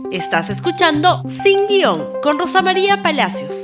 Estás escuchando Sin Guión con Rosa María Palacios.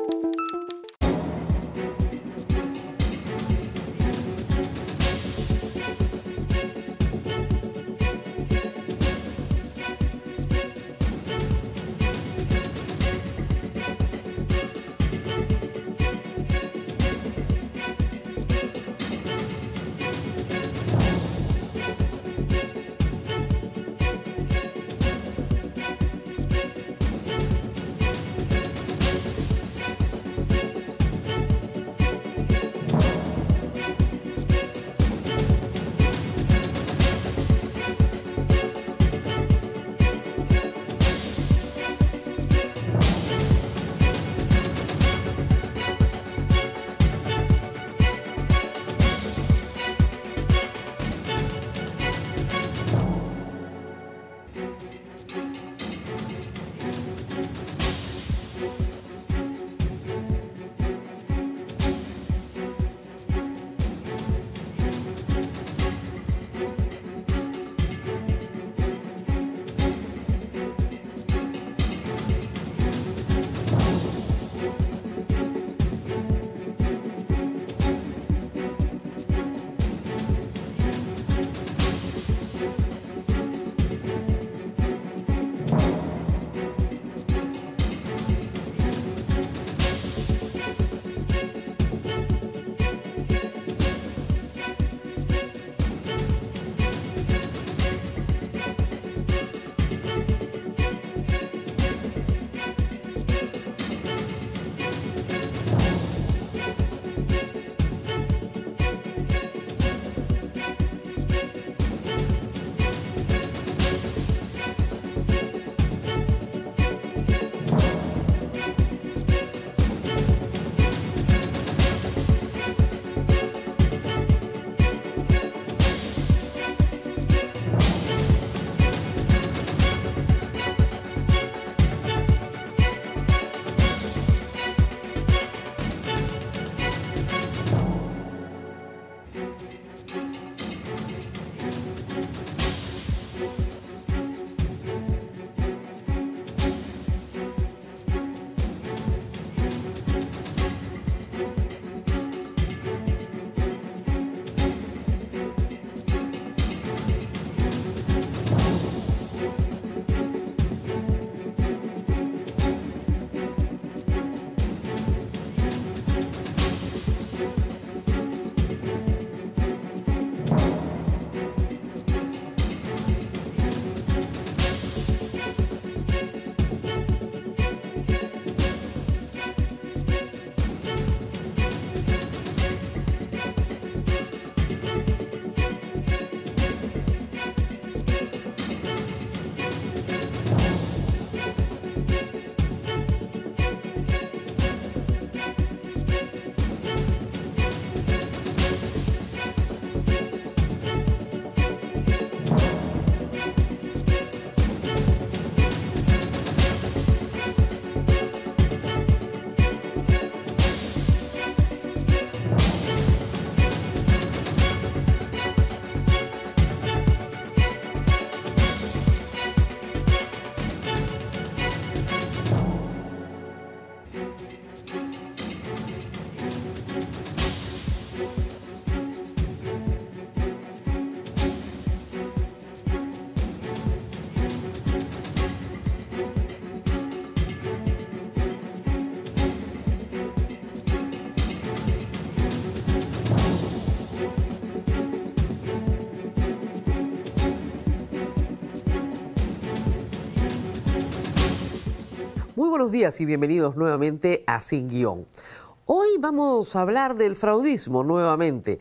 Muy buenos días y bienvenidos nuevamente a Sin Guión. Hoy vamos a hablar del fraudismo nuevamente.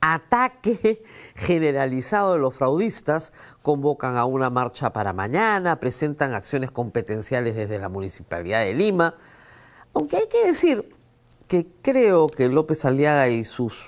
Ataque generalizado de los fraudistas, convocan a una marcha para mañana, presentan acciones competenciales desde la Municipalidad de Lima. Aunque hay que decir que creo que López Aliaga y sus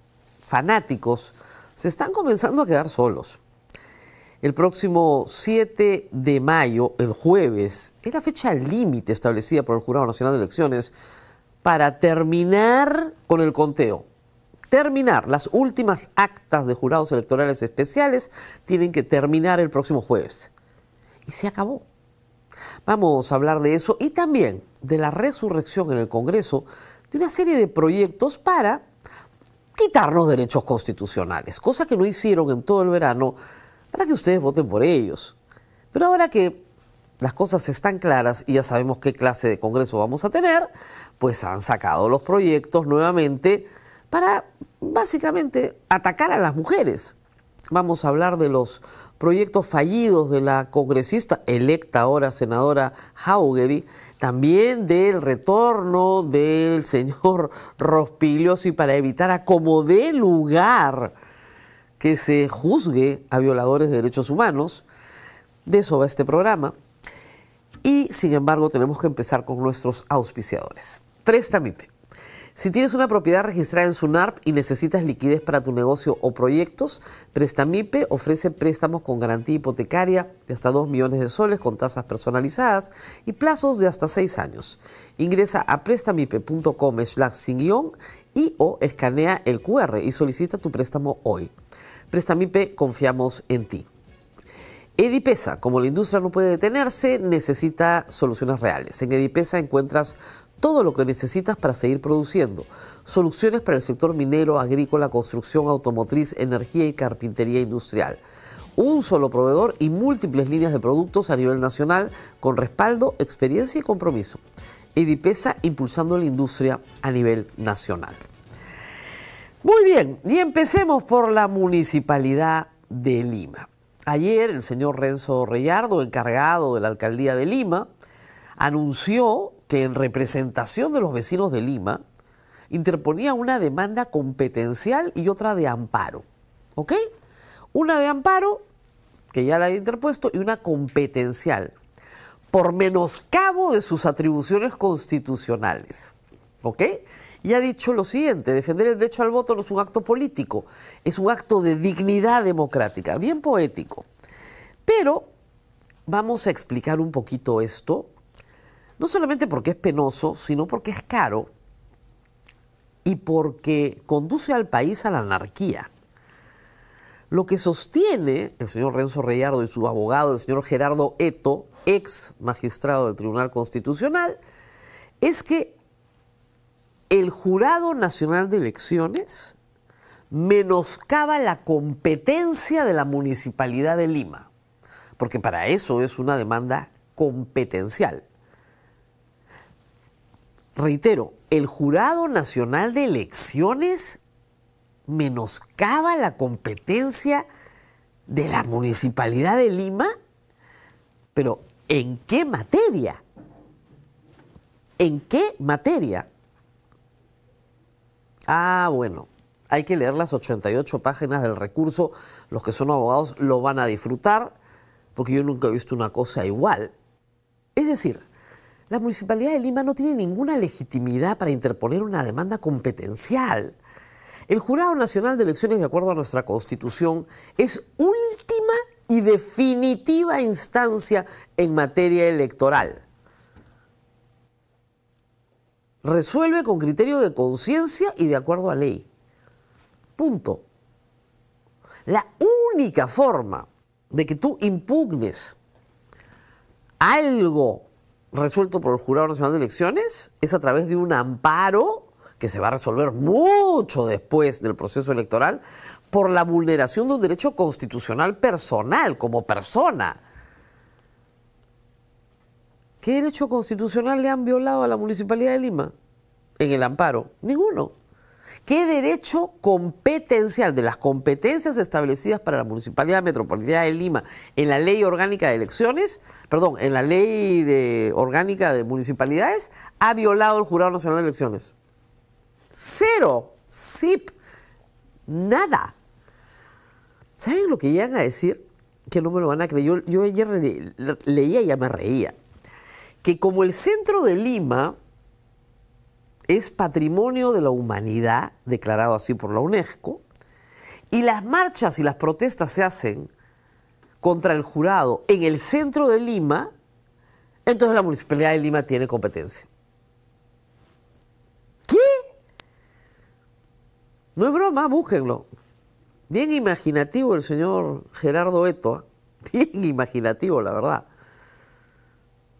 fanáticos se están comenzando a quedar solos. El próximo 7 de mayo, el jueves, es la fecha límite establecida por el Jurado Nacional de Elecciones para terminar con el conteo. Terminar. Las últimas actas de jurados electorales especiales tienen que terminar el próximo jueves. Y se acabó. Vamos a hablar de eso y también de la resurrección en el Congreso de una serie de proyectos para quitarnos derechos constitucionales, cosa que no hicieron en todo el verano para que ustedes voten por ellos. Pero ahora que las cosas están claras y ya sabemos qué clase de Congreso vamos a tener, pues han sacado los proyectos nuevamente para básicamente atacar a las mujeres. Vamos a hablar de los proyectos fallidos de la congresista electa ahora senadora Jauregui, también del retorno del señor Rospigliosi para evitar a como dé lugar que se juzgue a violadores de derechos humanos. De eso va este programa. Y sin embargo tenemos que empezar con nuestros auspiciadores. Prestamipe. Si tienes una propiedad registrada en SUNARP y necesitas liquidez para tu negocio o proyectos, Prestamipe ofrece préstamos con garantía hipotecaria de hasta 2 millones de soles con tasas personalizadas y plazos de hasta 6 años. Ingresa a prestamipe.com/sin-guión y o escanea el QR y solicita tu préstamo hoy. Prestamipe, confiamos en ti. Edipesa, como la industria no puede detenerse, necesita soluciones reales. En Edipesa encuentras todo lo que necesitas para seguir produciendo. Soluciones para el sector minero, agrícola, construcción, automotriz, energía y carpintería industrial. Un solo proveedor y múltiples líneas de productos a nivel nacional con respaldo, experiencia y compromiso. Edipesa impulsando la industria a nivel nacional. Muy bien, y empecemos por la Municipalidad de Lima. Ayer el señor Renzo Reyardo, encargado de la Alcaldía de Lima, anunció que en representación de los vecinos de Lima interponía una demanda competencial y otra de amparo. ¿Ok? Una de amparo, que ya la había interpuesto, y una competencial, por menoscabo de sus atribuciones constitucionales. ¿Ok? Y ha dicho lo siguiente: defender el derecho al voto no es un acto político, es un acto de dignidad democrática, bien poético. Pero vamos a explicar un poquito esto, no solamente porque es penoso, sino porque es caro y porque conduce al país a la anarquía. Lo que sostiene el señor Renzo Reyardo y su abogado, el señor Gerardo Eto, ex magistrado del Tribunal Constitucional, es que el Jurado Nacional de Elecciones menoscaba la competencia de la Municipalidad de Lima, porque para eso es una demanda competencial. Reitero, el Jurado Nacional de Elecciones menoscaba la competencia de la Municipalidad de Lima, pero ¿en qué materia? ¿En qué materia? Ah, bueno, hay que leer las 88 páginas del recurso. Los que son abogados lo van a disfrutar, porque yo nunca he visto una cosa igual. Es decir, la Municipalidad de Lima no tiene ninguna legitimidad para interponer una demanda competencial. El Jurado Nacional de Elecciones, de acuerdo a nuestra Constitución, es última y definitiva instancia en materia electoral. Resuelve con criterio de conciencia y de acuerdo a ley. Punto. La única forma de que tú impugnes algo resuelto por el Jurado Nacional de Elecciones es a través de un amparo que se va a resolver mucho después del proceso electoral por la vulneración de un derecho constitucional personal como persona. ¿Qué derecho constitucional le han violado a la Municipalidad de Lima en el amparo? Ninguno. ¿Qué derecho competencial de las competencias establecidas para la Municipalidad Metropolitana de Lima en la Ley Orgánica de Elecciones, en la Ley Orgánica de Municipalidades, ha violado el Jurado Nacional de Elecciones? Cero. SIP. Nada. ¿Saben lo que llegan a decir? Que no me lo van a creer. Yo ayer leía y ya me reía. Que como el centro de Lima es patrimonio de la humanidad, declarado así por la UNESCO, y las marchas y las protestas se hacen contra el jurado en el centro de Lima, entonces la Municipalidad de Lima tiene competencia. ¿Qué? No es broma, búsquenlo. Bien imaginativo el señor Gerardo Eto, bien imaginativo, la verdad.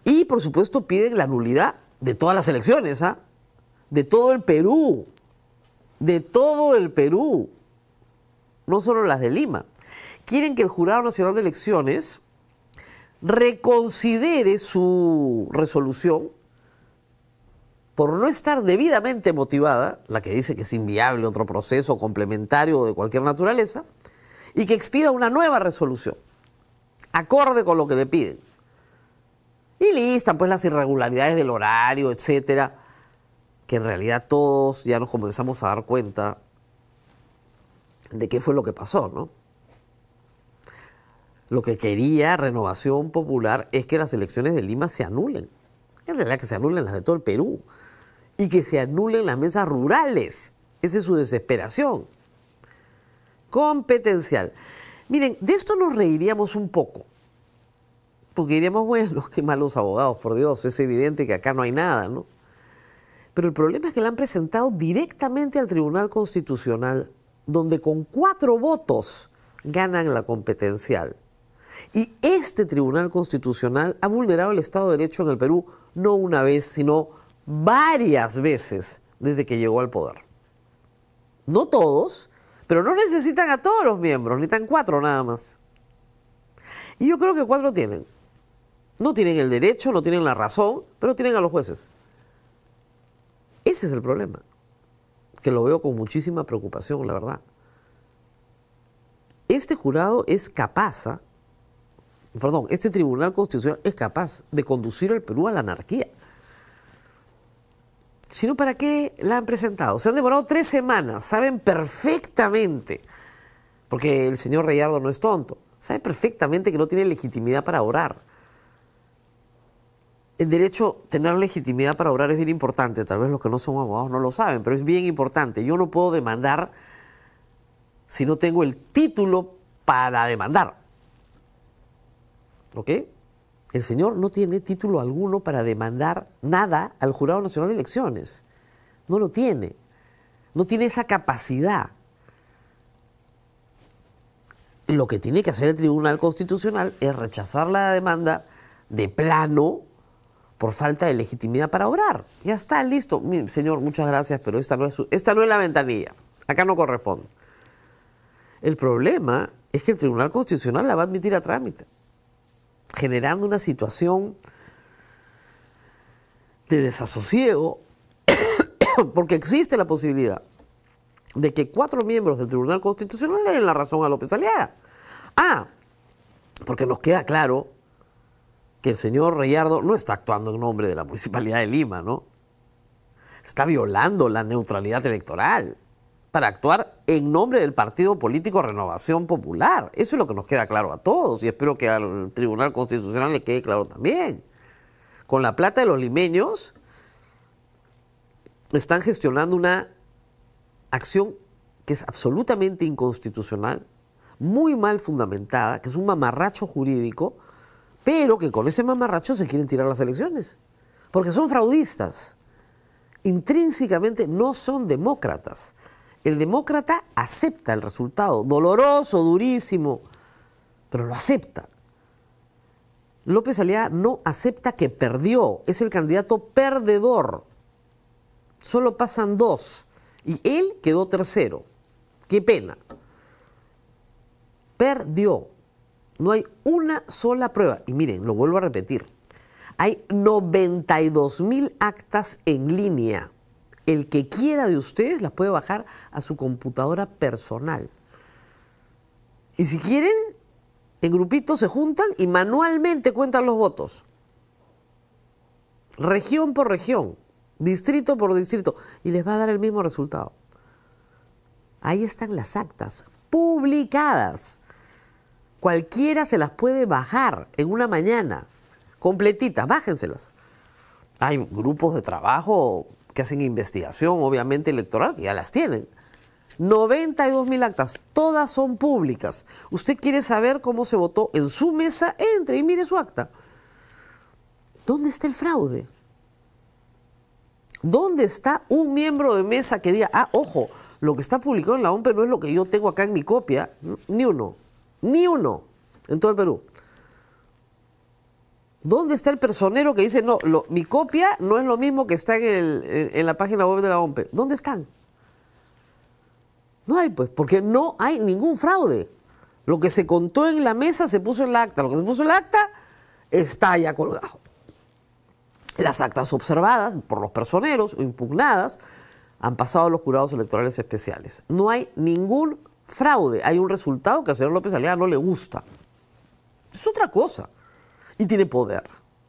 Y, por supuesto, piden la nulidad de todas las elecciones, ¿ah? De todo el Perú. De todo el Perú. No solo las de Lima. Quieren que el Jurado Nacional de Elecciones reconsidere su resolución por no estar debidamente motivada, la que dice que es inviable otro proceso complementario o de cualquier naturaleza, y que expida una nueva resolución, acorde con lo que le piden. Y listan pues las irregularidades del horario, etcétera, que en realidad todos ya nos comenzamos a dar cuenta de qué fue lo que pasó, ¿no? Lo que quería Renovación Popular es que las elecciones de Lima se anulen. En realidad que se anulen las de todo el Perú. Y que se anulen las mesas rurales. Esa es su desesperación. Competencial. Miren, de esto nos reiríamos un poco. Porque diríamos, bueno, qué malos abogados, por Dios, es evidente que acá no hay nada, ¿no? Pero el problema es que la han presentado directamente al Tribunal Constitucional, donde con 4 votos ganan la competencial. Y este Tribunal Constitucional ha vulnerado el Estado de Derecho en el Perú no una vez, sino varias veces desde que llegó al poder. No todos, pero no necesitan a todos los miembros, necesitan 4 nada más. Y yo creo que 4 tienen. No tienen el derecho, no tienen la razón, pero tienen a los jueces. Ese es el problema, que lo veo con muchísima preocupación, la verdad. Este jurado es capaz, este Tribunal Constitucional es capaz de conducir al Perú a la anarquía. Si no, ¿para qué la han presentado? Se han demorado 3 semanas, saben perfectamente, porque el señor Reyardo no es tonto, sabe perfectamente que no tiene legitimidad para orar. El derecho a tener legitimidad para obrar es bien importante. Tal vez los que no son abogados no lo saben, pero es bien importante. Yo no puedo demandar si no tengo el título para demandar. ¿Ok? El señor no tiene título alguno para demandar nada al Jurado Nacional de Elecciones. No lo tiene. No tiene esa capacidad. Lo que tiene que hacer el Tribunal Constitucional es rechazar la demanda de plano por falta de legitimidad para obrar. Ya está, listo. Mire, señor, muchas gracias, pero esta no es la ventanilla. Acá no corresponde. El problema es que el Tribunal Constitucional la va a admitir a trámite, generando una situación de desasosiego, porque existe la posibilidad de que 4 miembros del Tribunal Constitucional le den la razón a López Aliaga. Porque nos queda claro que el señor Reyardo no está actuando en nombre de la Municipalidad de Lima, ¿no? Está violando la neutralidad electoral para actuar en nombre del partido político Renovación Popular. Eso es lo que nos queda claro a todos y espero que al Tribunal Constitucional le quede claro también. Con la plata de los limeños están gestionando una acción que es absolutamente inconstitucional, muy mal fundamentada, que es un mamarracho jurídico, pero que con ese mamarracho se quieren tirar las elecciones, porque son fraudistas. Intrínsecamente no son demócratas. El demócrata acepta el resultado, doloroso, durísimo, pero lo acepta. López Aliaga no acepta que perdió, es el candidato perdedor. Solo pasan 2 y él quedó tercero. Qué pena. Perdió. No hay una sola prueba. Y miren, lo vuelvo a repetir. Hay 92.000 actas en línea. El que quiera de ustedes las puede bajar a su computadora personal. Y si quieren, en grupitos se juntan y manualmente cuentan los votos. Región por región, distrito por distrito. Y les va a dar el mismo resultado. Ahí están las actas, publicadas. Cualquiera se las puede bajar en una mañana, completitas, bájenselas. Hay grupos de trabajo que hacen investigación, obviamente electoral, que ya las tienen. 92.000 actas, todas son públicas. Usted quiere saber cómo se votó en su mesa, entre y mire su acta. ¿Dónde está el fraude? ¿Dónde está un miembro de mesa que diga, ojo, lo que está publicado en la OMPE no es lo que yo tengo acá en mi copia? Ni uno en todo el Perú. ¿Dónde está el personero que dice, no, mi copia no es lo mismo que está en la página web de la OMPE? ¿Dónde están? No hay, pues, porque no hay ningún fraude. Lo que se contó en la mesa se puso en el acta. Lo que se puso en el acta está ya colgado. Las actas observadas por los personeros o impugnadas han pasado a los jurados electorales especiales. No hay ningún fraude. Hay un resultado que al señor López Aliaga no le gusta. Es otra cosa. Y tiene poder.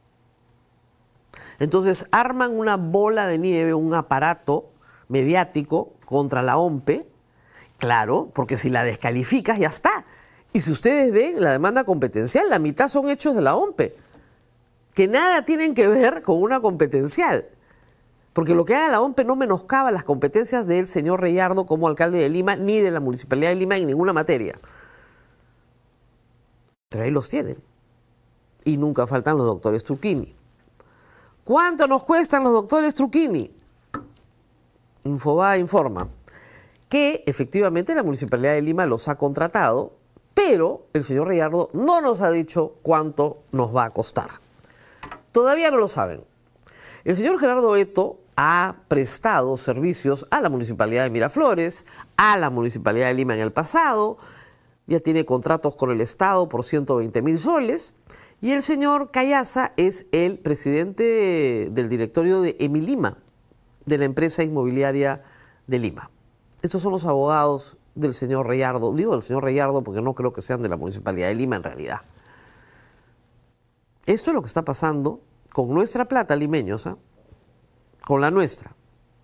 Entonces arman una bola de nieve, un aparato mediático contra la OMPE. Claro, porque si la descalificas ya está. Y si ustedes ven la demanda competencial, la mitad son hechos de la OMPE, que nada tienen que ver con una competencial. Porque lo que haga la OMPE no menoscaba las competencias del señor Reyardo como alcalde de Lima, ni de la Municipalidad de Lima en ninguna materia. Pero ahí los tienen. Y nunca faltan los doctores Truquini. ¿Cuánto nos cuestan los doctores Truquini? Infobae informa que efectivamente la Municipalidad de Lima los ha contratado, pero el señor Reyardo no nos ha dicho cuánto nos va a costar. Todavía no lo saben. El señor Gerardo Eto ha prestado servicios a la Municipalidad de Miraflores, a la Municipalidad de Lima en el pasado, ya tiene contratos con el Estado por 120.000 soles, y el señor Cayaza es el presidente del directorio de Emilima, de la empresa inmobiliaria de Lima. Estos son los abogados del señor Reyardo. Digo del señor Reyardo porque no creo que sean de la Municipalidad de Lima en realidad. Esto es lo que está pasando con nuestra plata, limeños, ¿eh? Con la nuestra.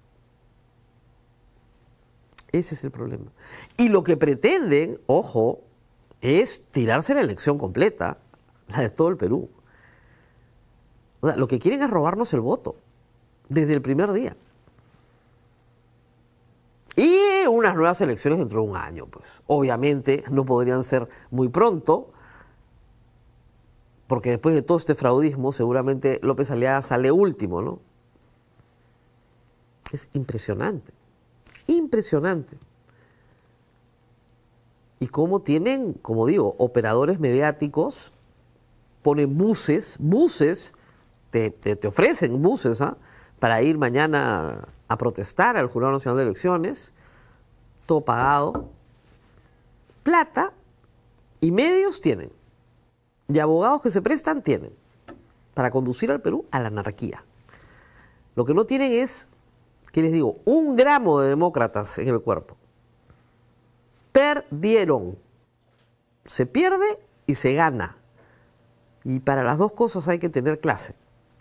Ese es el problema. Y lo que pretenden, ojo, es tirarse la elección completa, la de todo el Perú. O sea, lo que quieren es robarnos el voto, desde el primer día. Y unas nuevas elecciones dentro de un año, pues. Obviamente no podrían ser muy pronto, porque después de todo este fraudismo, seguramente López Aliaga sale último, ¿no? Es impresionante, impresionante. Y cómo tienen, como digo, operadores mediáticos, ponen buses, te ofrecen buses, ¿ah? Para ir mañana a protestar al Jurado Nacional de Elecciones, todo pagado, plata y medios tienen, y abogados que se prestan tienen, para conducir al Perú a la anarquía. Lo que no tienen es, ¿qué les digo?, un gramo de demócratas en el cuerpo. Perdieron. Se pierde y se gana. Y para las dos cosas hay que tener clase.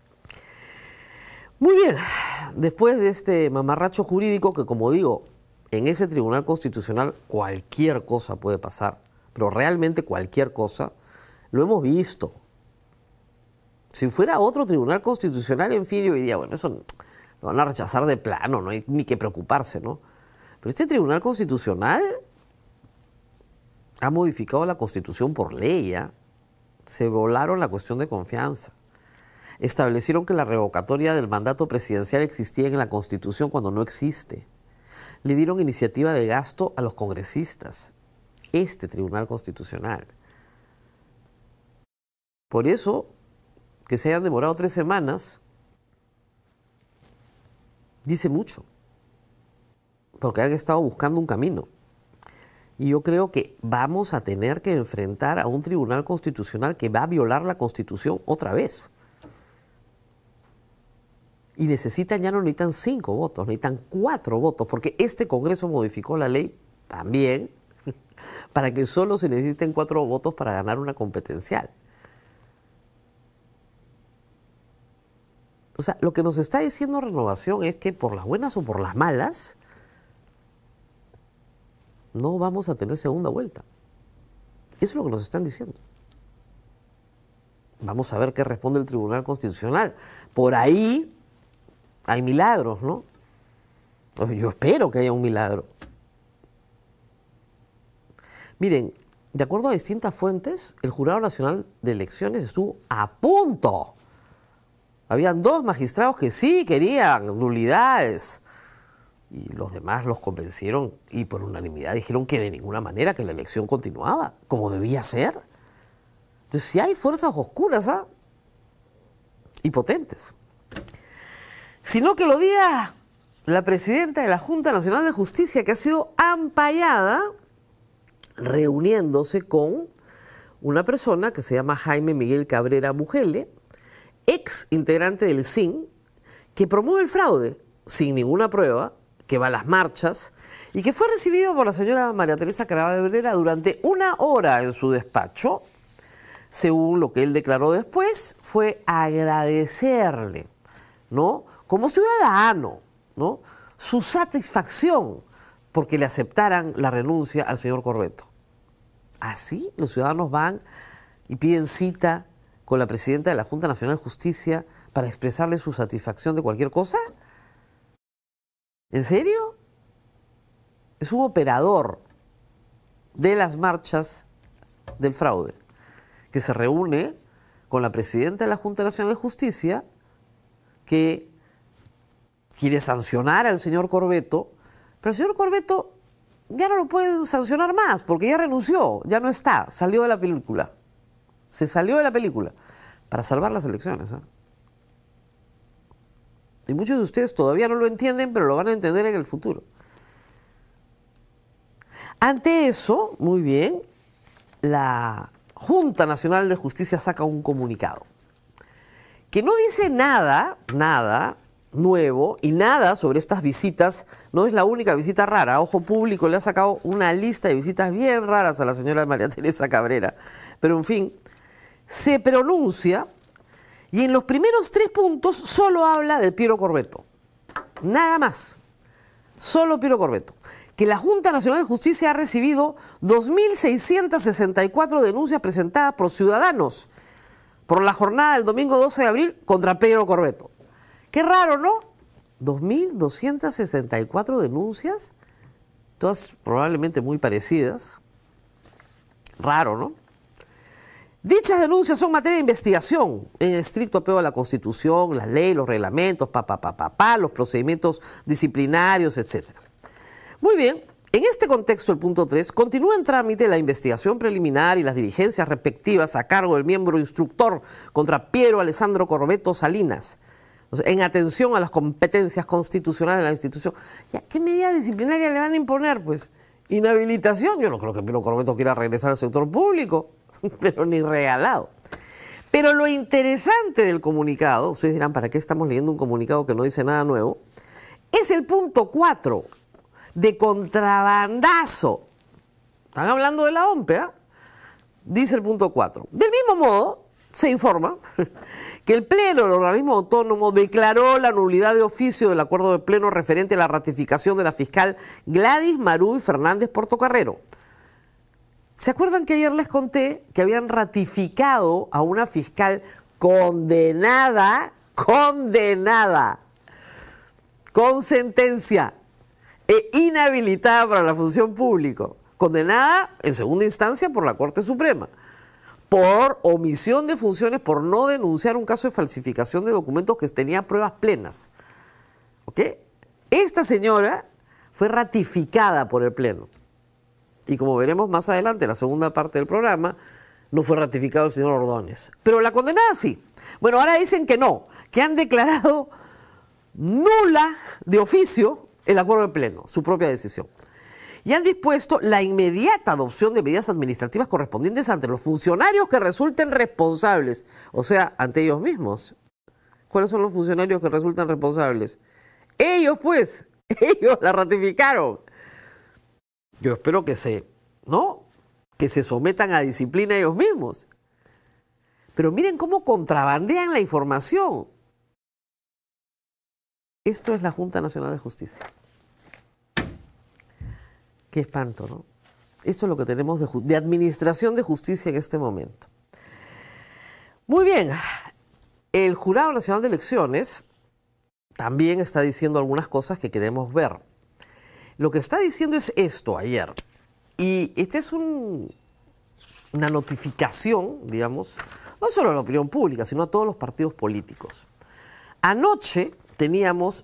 Muy bien, después de este mamarracho jurídico que, como digo, en ese Tribunal Constitucional cualquier cosa puede pasar, pero realmente cualquier cosa, lo hemos visto. Si fuera otro Tribunal Constitucional, en fin, yo diría, bueno, eso lo van a rechazar de plano, no hay ni que preocuparse, ¿no? Pero este Tribunal Constitucional ha modificado la Constitución por ley, ¿eh? Se volaron la cuestión de confianza. Establecieron que la revocatoria del mandato presidencial existía en la Constitución cuando no existe. Le dieron iniciativa de gasto a los congresistas. Este Tribunal Constitucional. Por eso, que se hayan demorado 3 semanas, dice mucho. Porque han estado buscando un camino. Y yo creo que vamos a tener que enfrentar a un Tribunal Constitucional que va a violar la Constitución otra vez. Y necesitan, ya no necesitan 5 votos, necesitan 4 votos, porque este Congreso modificó la ley también para que solo se necesiten 4 votos para ganar una competencial. O sea, lo que nos está diciendo Renovación es que por las buenas o por las malas, no vamos a tener segunda vuelta. Eso es lo que nos están diciendo. Vamos a ver qué responde el Tribunal Constitucional. Por ahí hay milagros, ¿no? Yo espero que haya un milagro. Miren, de acuerdo a distintas fuentes, el Jurado Nacional de Elecciones estuvo a punto. Habían 2 magistrados que sí querían nulidades. Y los demás los convencieron y por unanimidad dijeron que de ninguna manera, que la elección continuaba como debía ser. Entonces, si hay fuerzas oscuras, ¿ah? y potentes, sino que lo diga la presidenta de la Junta Nacional de Justicia, que ha sido ampallada reuniéndose con una persona que se llama Jaime Miguel Cabrera Bujele, ex integrante del SIN, que promueve el fraude sin ninguna prueba, que va a las marchas y que fue recibido por la señora María Teresa Cabrera durante 1 hora en su despacho. Según lo que él declaró después, fue agradecerle, ¿no?, como ciudadano, ¿no?, su satisfacción porque le aceptaran la renuncia al señor Corvetto. Así los ciudadanos van y piden cita con la presidenta de la Junta Nacional de Justicia para expresarle su satisfacción de cualquier cosa. ¿En serio? Es un operador de las marchas del fraude que se reúne con la presidenta de la Junta Nacional de Justicia, que quiere sancionar al señor Corvetto, pero el señor Corvetto ya no lo pueden sancionar más porque ya renunció, ya no está, salió de la película. Se salió de la película para salvar las elecciones, ¿eh? Y muchos de ustedes todavía no lo entienden, pero lo van a entender en el futuro. Ante eso, muy bien, la Junta Nacional de Justicia saca un comunicado que no dice nada nuevo y nada sobre estas visitas. No es la única visita rara. Ojo Público le ha sacado una lista de visitas bien raras a la señora María Teresa Cabrera. Pero en fin, se pronuncia y en los primeros 3 puntos solo habla de Piero Corvetto. Nada más. Solo Piero Corvetto. Que la Junta Nacional de Justicia ha recibido 2.664 denuncias presentadas por ciudadanos por la jornada del domingo 12 de abril contra Piero Corvetto. Qué raro, ¿no? 2.264 denuncias, todas probablemente muy parecidas. Raro, ¿no? Dichas denuncias son materia de investigación en estricto apego a la Constitución, la ley, los reglamentos, los procedimientos disciplinarios, etc. Muy bien, en este contexto, el punto 3, continúa en trámite la investigación preliminar y las diligencias respectivas a cargo del miembro instructor contra Piero Alessandro Corvetto Salinas, en atención a las competencias constitucionales de la institución. ¿Ya qué medida disciplinaria le van a imponer? Pues inhabilitación. Yo no creo que Piero Corvetto quiera regresar al sector público, pero ni regalado. Pero lo interesante del comunicado, ustedes dirán, ¿para qué estamos leyendo un comunicado que no dice nada nuevo?, es el punto 4, de contrabandazo. Están hablando de la OMPE, ¿eh? Dice el punto 4. Del mismo modo, se informa que el Pleno del organismo autónomo declaró la nulidad de oficio del acuerdo de Pleno referente a la ratificación de la fiscal Gladys Maruy Fernández Portocarrero. ¿Se acuerdan que ayer les conté que habían ratificado a una fiscal condenada, con sentencia e inhabilitada para la función pública, condenada en segunda instancia por la Corte Suprema, por omisión de funciones, por no denunciar un caso de falsificación de documentos que tenía pruebas plenas? ¿Ok? Esta señora fue ratificada por el Pleno. Y como veremos más adelante, en la segunda parte del programa, no fue ratificado el señor Ordóñez. Pero la condenada sí. Bueno, ahora dicen que no, que han declarado nula de oficio el acuerdo de Pleno, su propia decisión. Y han dispuesto la inmediata adopción de medidas administrativas correspondientes ante los funcionarios que resulten responsables, o sea, ante ellos mismos. ¿Cuáles son los funcionarios que resultan responsables? Ellos, pues, ellos la ratificaron. Yo espero que se sometan a disciplina ellos mismos. Pero miren cómo contrabandean la información. Esto es la Junta Nacional de Justicia. Qué espanto, ¿no? Esto es lo que tenemos de administración de justicia en este momento. Muy bien, el Jurado Nacional de Elecciones también está diciendo algunas cosas que queremos ver. Lo que está diciendo es esto ayer, y esta es una notificación, digamos, no solo a la opinión pública, sino a todos los partidos políticos. Anoche teníamos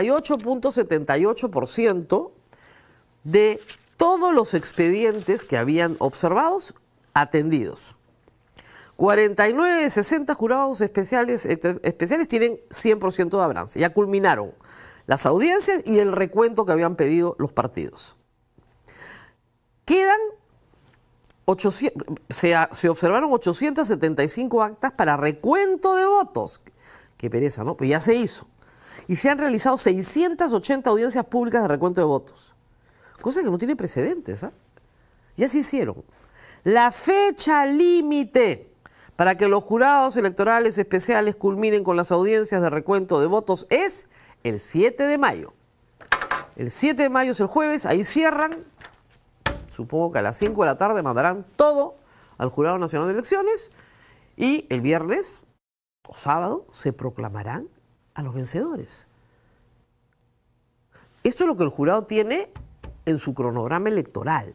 98.78% de todos los expedientes que habían observados atendidos. 49 de 60 jurados especiales tienen 100% de avance. Ya culminaron las audiencias y el recuento que habían pedido los partidos. Quedan 800, se observaron 875 actas para recuento de votos. Qué pereza, ¿no? Pues ya se hizo. Y se han realizado 680 audiencias públicas de recuento de votos. Cosa que no tiene precedentes, ¿ah? Ya se hicieron. La fecha límite para que los jurados electorales especiales culminen con las audiencias de recuento de votos es el 7 de mayo. El 7 de mayo es el jueves, ahí cierran. Supongo que a las 5 de la tarde mandarán todo al Jurado Nacional de Elecciones y el viernes o sábado se proclamarán a los vencedores. Esto es lo que el jurado tiene en su cronograma electoral.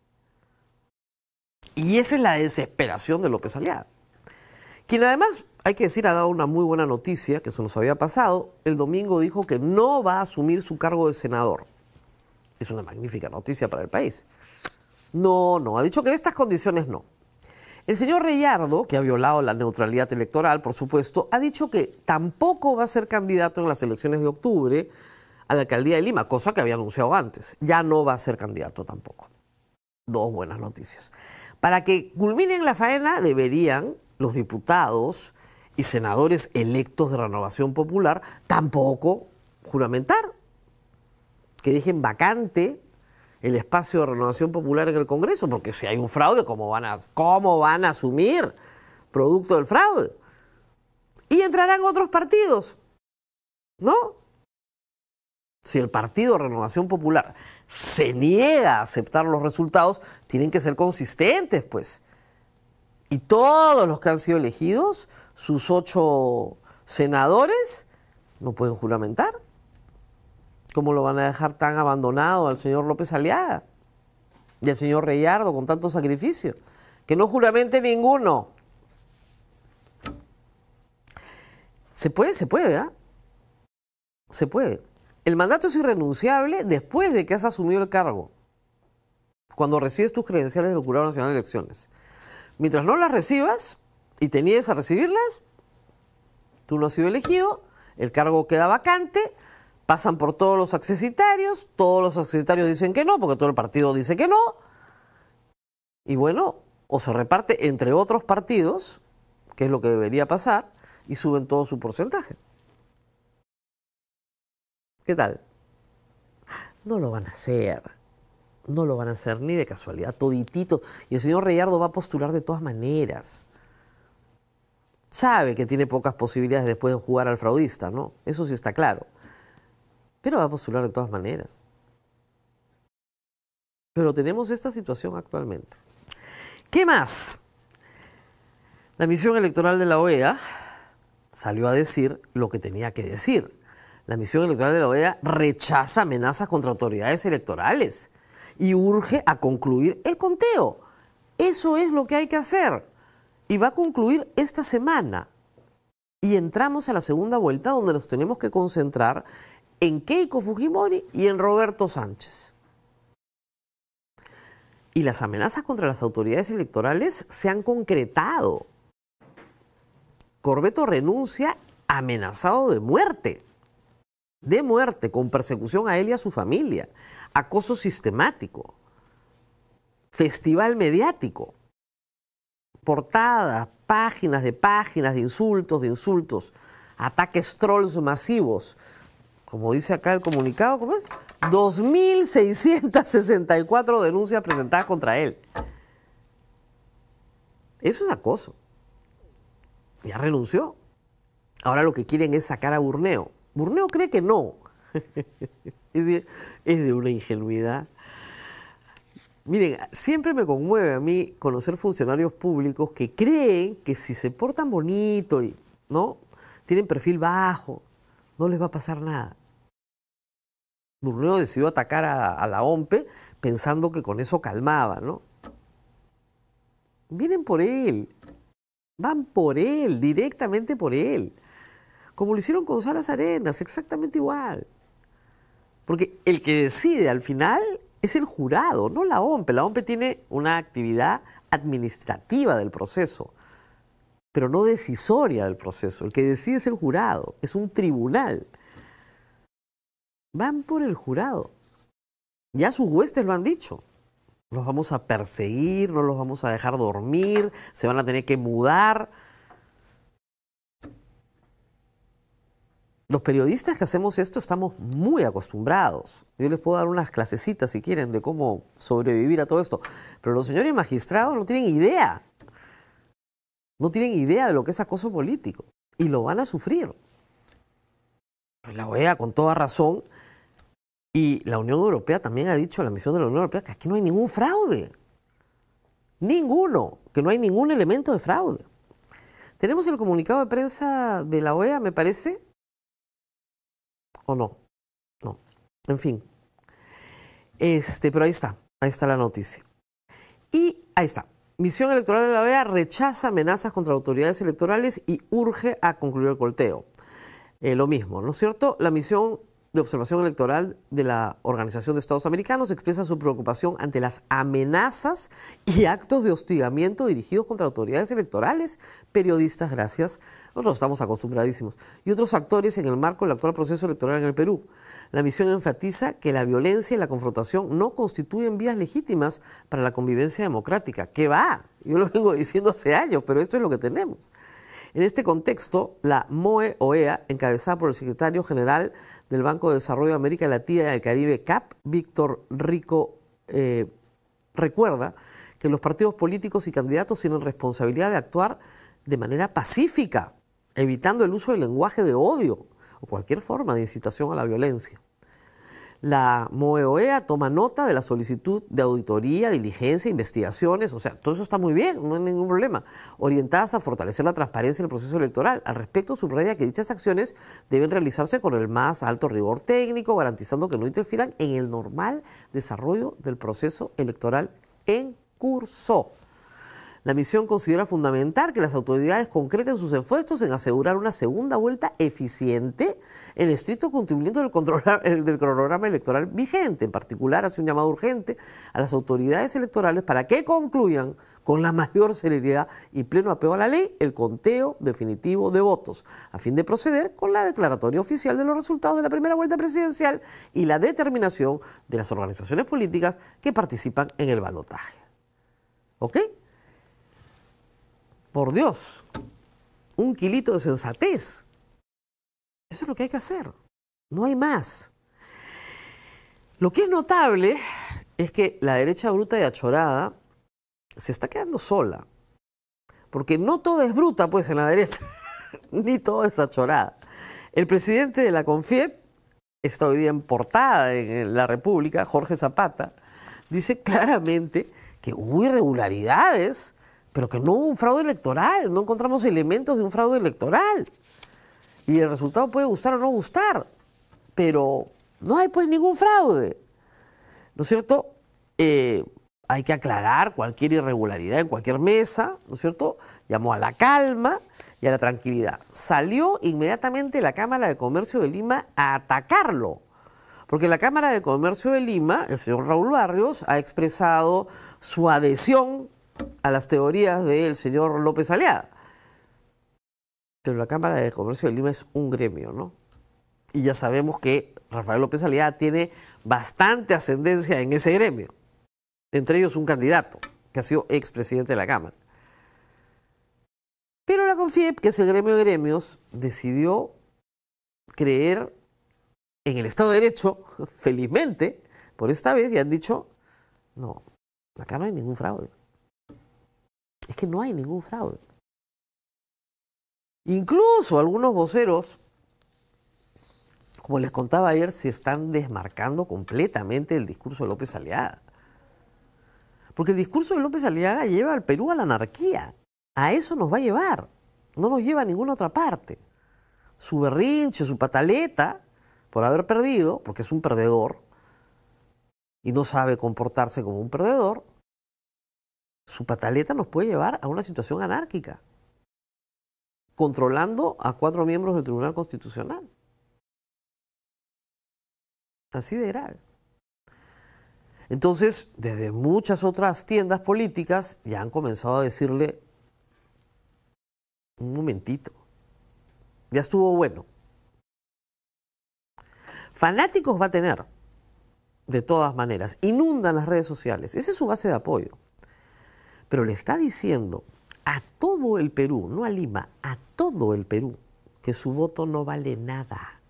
Y esa es la desesperación de López Aliaga, quien además, hay que decir, ha dado una muy buena noticia, que se nos había pasado. El domingo dijo que no va a asumir su cargo de senador. Es una magnífica noticia para el país. No, ha dicho que en estas condiciones no. El señor Reyardo, que ha violado la neutralidad electoral, por supuesto, ha dicho que tampoco va a ser candidato en las elecciones de octubre a la alcaldía de Lima, cosa que había anunciado antes. Ya no va a ser candidato tampoco. Dos buenas noticias. Para que culminen la faena, deberían los diputados y senadores electos de Renovación Popular tampoco juramentar. Que dejen vacante el espacio de Renovación Popular en el Congreso, porque si hay un fraude, ¿cómo van a asumir producto del fraude? Y entrarán otros partidos, ¿no? Si el partido Renovación Popular se niega a aceptar los resultados, tienen que ser consistentes, pues. Y todos los que han sido elegidos, sus 8 senadores, no pueden juramentar. ¿Cómo lo van a dejar tan abandonado al señor López Aliaga y al señor Reyardo con tanto sacrificio? Que no juramente ninguno. Se puede, ¿verdad? Se puede. El mandato es irrenunciable después de que has asumido el cargo, cuando recibes tus credenciales del Jurado Nacional de Elecciones. Mientras no las recibas y te niegues a recibirlas, tú no has sido elegido, el cargo queda vacante, pasan por todos los accesitarios dicen que no, porque todo el partido dice que no, y bueno, o se reparte entre otros partidos, que es lo que debería pasar, y suben todo su porcentaje. ¿Qué tal? No lo van a hacer. No lo van a hacer ni de casualidad, toditito. Y el señor Reyardo va a postular de todas maneras. Sabe que tiene pocas posibilidades después de jugar al fraudista, ¿no? Eso sí está claro. Pero va a postular de todas maneras. Pero tenemos esta situación actualmente. ¿Qué más? La misión electoral de la OEA salió a decir lo que tenía que decir. La misión electoral de la OEA rechaza amenazas contra autoridades electorales y urge a concluir el conteo. Eso es lo que hay que hacer. Y va a concluir esta semana. Y entramos a la segunda vuelta, donde nos tenemos que concentrar en Keiko Fujimori y en Roberto Sánchez. Y las amenazas contra las autoridades electorales se han concretado. Corbeto renuncia amenazado de muerte, con persecución a él y a su familia, acoso sistemático, festival mediático, portadas, páginas de insultos, ataques trolls masivos. Como dice acá el comunicado, ¿cómo es? 2.664 denuncias presentadas contra él. Eso es acoso. Ya renunció. Ahora lo que quieren es sacar a Burneo. Burneo cree que no. Es de una ingenuidad. Miren, siempre me conmueve a mí conocer funcionarios públicos que creen que si se portan bonito y no tienen perfil bajo, no les va a pasar nada. Burneo decidió atacar a la OMPE pensando que con eso calmaba, ¿no? Vienen por él, van por él, directamente por él. Como lo hicieron con Salas Arenas, exactamente igual. Porque el que decide al final es el jurado, no la OMPE. La OMPE tiene una actividad administrativa del proceso. pero no decisoria del proceso. El que decide es el jurado, es un tribunal. Van por el jurado. Ya sus huestes lo han dicho. Los vamos a perseguir, no los vamos a dejar dormir, se van a tener que mudar. Los periodistas que hacemos esto estamos muy acostumbrados. Yo les puedo dar unas clasecitas si quieren de cómo sobrevivir a todo esto. Pero los señores magistrados no tienen idea. No tienen idea de lo que es acoso político. Y lo van a sufrir. Pues la OEA, con toda razón, y la Unión Europea también ha dicho, la misión de la Unión Europea, que aquí no hay ningún fraude. Ninguno. Que no hay ningún elemento de fraude. Tenemos el comunicado de prensa de la OEA, me parece. ¿O no? No. En fin. Pero ahí está la noticia. Y ahí está. Misión Electoral de la OEA rechaza amenazas contra autoridades electorales y urge a concluir el conteo. Lo mismo, ¿no es cierto? La misión de observación electoral de la Organización de Estados Americanos expresa su preocupación ante las amenazas y actos de hostigamiento dirigidos contra autoridades electorales, periodistas, gracias, nosotros estamos acostumbradísimos, y otros actores en el marco del actual proceso electoral en el Perú. La misión enfatiza que la violencia y la confrontación no constituyen vías legítimas para la convivencia democrática. ¿Qué va? Yo lo vengo diciendo hace años, pero esto es lo que tenemos. En este contexto, la MOE-OEA, encabezada por el secretario general del Banco de Desarrollo de América Latina y el Caribe, CAP, Víctor Rico, recuerda que los partidos políticos y candidatos tienen responsabilidad de actuar de manera pacífica, evitando el uso del lenguaje de odio o cualquier forma de incitación a la violencia. La MOE-OEA toma nota de la solicitud de auditoría, diligencia, investigaciones, o sea, todo eso está muy bien, no hay ningún problema, orientadas a fortalecer la transparencia en el proceso electoral. Al respecto, subraya que dichas acciones deben realizarse con el más alto rigor técnico, garantizando que no interfieran en el normal desarrollo del proceso electoral en curso. La misión considera fundamental que las autoridades concreten sus esfuerzos en asegurar una segunda vuelta eficiente en estricto cumplimiento del cronograma electoral vigente. En particular, hace un llamado urgente a las autoridades electorales para que concluyan con la mayor celeridad y pleno apego a la ley el conteo definitivo de votos, a fin de proceder con la declaratoria oficial de los resultados de la primera vuelta presidencial y la determinación de las organizaciones políticas que participan en el balotaje. ¿Ok? Por Dios, un kilito de sensatez. Eso es lo que hay que hacer. No hay más. Lo que es notable es que la derecha bruta y achorada se está quedando sola. Porque no todo es bruta, pues, en la derecha, ni todo es achorada. El presidente de la CONFIEP, está hoy día en portada en La República, Jorge Zapata, dice claramente que hubo irregularidades, pero que no hubo un fraude electoral, no encontramos elementos de un fraude electoral. Y el resultado puede gustar o no gustar, pero no hay pues ningún fraude. ¿No es cierto? Hay que aclarar cualquier irregularidad en cualquier mesa, ¿no es cierto? Llamó a la calma y a la tranquilidad. Salió inmediatamente la Cámara de Comercio de Lima a atacarlo. Porque la Cámara de Comercio de Lima, el señor Raúl Barrios, ha expresado su adhesión a las teorías del señor López Aliaga. Pero la Cámara de Comercio de Lima es un gremio, ¿no? Y ya sabemos que Rafael López Aliaga tiene bastante ascendencia en ese gremio. Entre ellos un candidato, que ha sido expresidente de la Cámara. Pero la CONFIEP, que es el gremio de gremios, decidió creer en el Estado de Derecho, felizmente, por esta vez, y han dicho, no, acá no hay ningún fraude. Es que no hay ningún fraude. Incluso algunos voceros, como les contaba ayer, se están desmarcando completamente del discurso de López Aliaga. Porque el discurso de López Aliaga lleva al Perú a la anarquía. A eso nos va a llevar. No nos lleva a ninguna otra parte. Su berrinche, su pataleta, por haber perdido, porque es un perdedor, y no sabe comportarse como un perdedor, su pataleta nos puede llevar a una situación anárquica, controlando a 4 miembros del Tribunal Constitucional. Así de grave. Entonces, desde muchas otras tiendas políticas ya han comenzado a decirle un momentito. Ya estuvo bueno. Fanáticos va a tener, de todas maneras. Inundan las redes sociales. Esa es su base de apoyo. Pero le está diciendo a todo el Perú, no a Lima, a todo el Perú, que su voto no vale nada.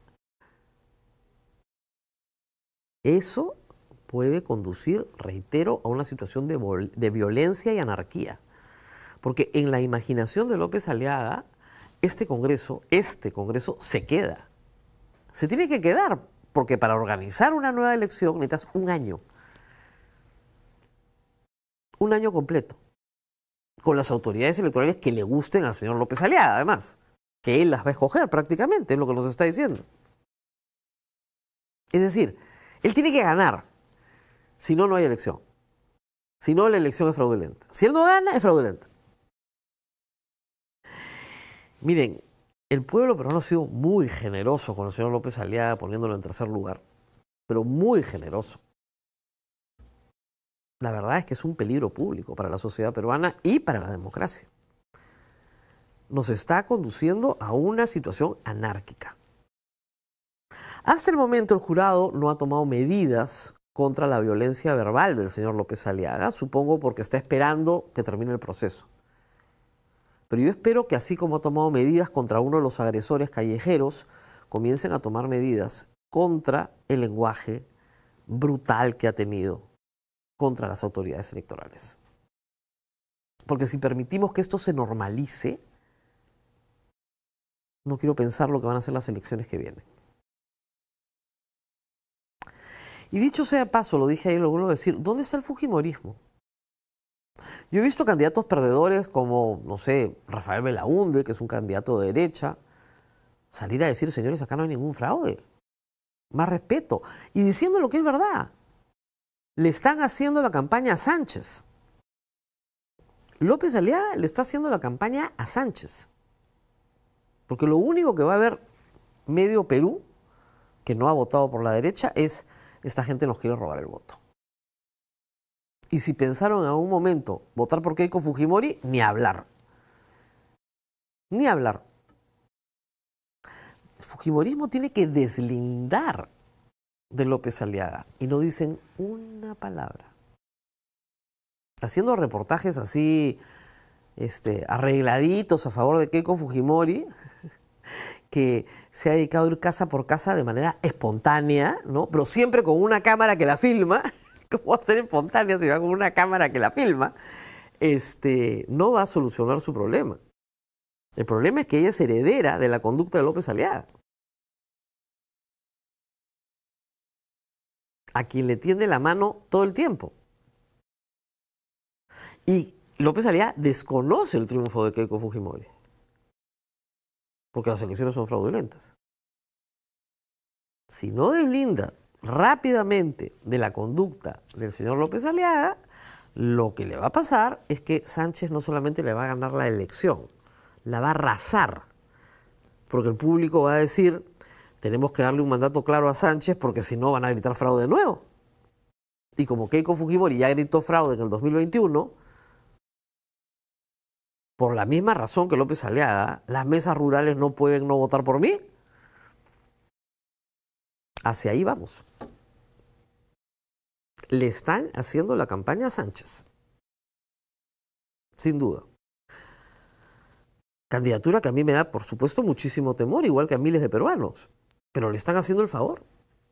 Eso puede conducir, reitero, a una situación de violencia y anarquía. Porque en la imaginación de López Aliaga, este Congreso se queda. Se tiene que quedar, porque para organizar una nueva elección necesitas un año. Un año completo. Con las autoridades electorales que le gusten al señor López Aliaga, además. Que él las va a escoger prácticamente, es lo que nos está diciendo. Es decir, él tiene que ganar. Si no, no hay elección. Si no, la elección es fraudulenta. Si él no gana, es fraudulenta. Miren, el pueblo peruano ha sido muy generoso con el señor López Aliaga, poniéndolo en tercer lugar, pero muy generoso. La verdad es que es un peligro público para la sociedad peruana y para la democracia. Nos está conduciendo a una situación anárquica. Hasta el momento el jurado no ha tomado medidas contra la violencia verbal del señor López Aliaga, supongo porque está esperando que termine el proceso. Pero yo espero que así como ha tomado medidas contra uno de los agresores callejeros, comiencen a tomar medidas contra el lenguaje brutal que ha tenido contra las autoridades electorales. Porque si permitimos que esto se normalice, no quiero pensar lo que van a ser las elecciones que vienen. Y dicho sea de paso, lo dije ahí, lo vuelvo a decir, ¿dónde está el fujimorismo? Yo he visto candidatos perdedores como, no sé, Rafael Belaúnde, que es un candidato de derecha, salir a decir, señores, acá no hay ningún fraude. Más respeto. Y diciendo lo que es verdad. Le están haciendo la campaña a Sánchez. López Aliaga le está haciendo la campaña a Sánchez. Porque lo único que va a ver medio Perú, que no ha votado por la derecha, es esta gente nos quiere robar el voto. Y si pensaron en algún momento votar por Keiko Fujimori, ni hablar. Ni hablar. El fujimorismo tiene que deslindar de López Aliaga y no dicen una palabra. Haciendo reportajes así arregladitos a favor de Keiko Fujimori, que se ha dedicado a ir casa por casa de manera espontánea, ¿no? Pero siempre con una cámara que la filma. ¿Cómo va a ser espontánea si va con una cámara que la filma? No va a solucionar su problema. El problema es que ella es heredera de la conducta de López Aliaga, a quien le tiende la mano todo el tiempo. Y López Aliaga desconoce el triunfo de Keiko Fujimori, porque las elecciones son fraudulentas. Si no deslinda rápidamente de la conducta del señor López Aliaga, lo que le va a pasar es que Sánchez no solamente le va a ganar la elección, la va a arrasar, porque el público va a decir, tenemos que darle un mandato claro a Sánchez porque si no van a gritar fraude de nuevo. Y como Keiko Fujimori ya gritó fraude en el 2021, por la misma razón que López Aliaga, las mesas rurales no pueden no votar por mí. Hacia ahí vamos. Le están haciendo la campaña a Sánchez. Sin duda. Candidatura que a mí me da, por supuesto, muchísimo temor, igual que a miles de peruanos. Pero le están haciendo el favor.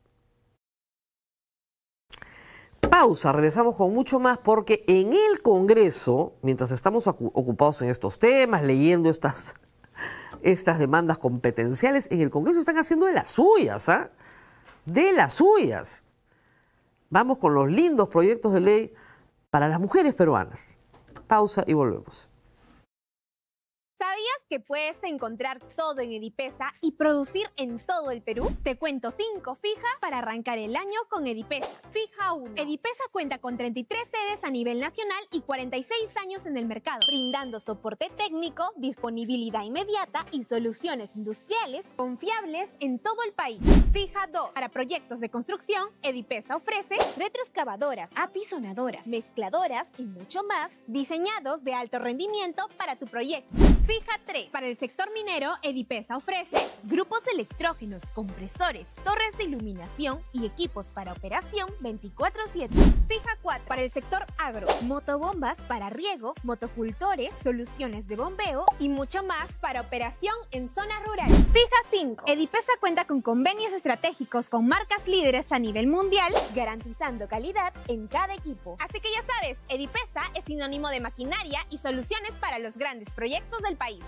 Pausa, regresamos con mucho más porque en el Congreso, mientras estamos ocupados en estos temas, leyendo estas demandas competenciales, en el Congreso están haciendo de las suyas, ¿ah? De las suyas. Vamos con los lindos proyectos de ley para las mujeres peruanas. Pausa y volvemos. ¿Sabías que puedes encontrar todo en Edipesa y producir en todo el Perú? Te cuento 5 fijas para arrancar el año con Edipesa. Fija 1. Edipesa cuenta con 33 sedes a nivel nacional y 46 años en el mercado, brindando soporte técnico, disponibilidad inmediata y soluciones industriales confiables en todo el país. Fija 2. Para proyectos de construcción, Edipesa ofrece retroexcavadoras, apisonadoras, mezcladoras y mucho más, diseñados de alto rendimiento para tu proyecto. Fija 3. Para el sector minero, Edipesa ofrece grupos electrógenos, compresores, torres de iluminación y equipos para operación 24/7. Fija 4. Para el sector agro, motobombas para riego, motocultores, soluciones de bombeo y mucho más para operación en zonas rurales. Fija 5. Edipesa cuenta con convenios estratégicos con marcas líderes a nivel mundial, garantizando calidad en cada equipo. Así que ya sabes, Edipesa es sinónimo de maquinaria y soluciones para los grandes proyectos del país.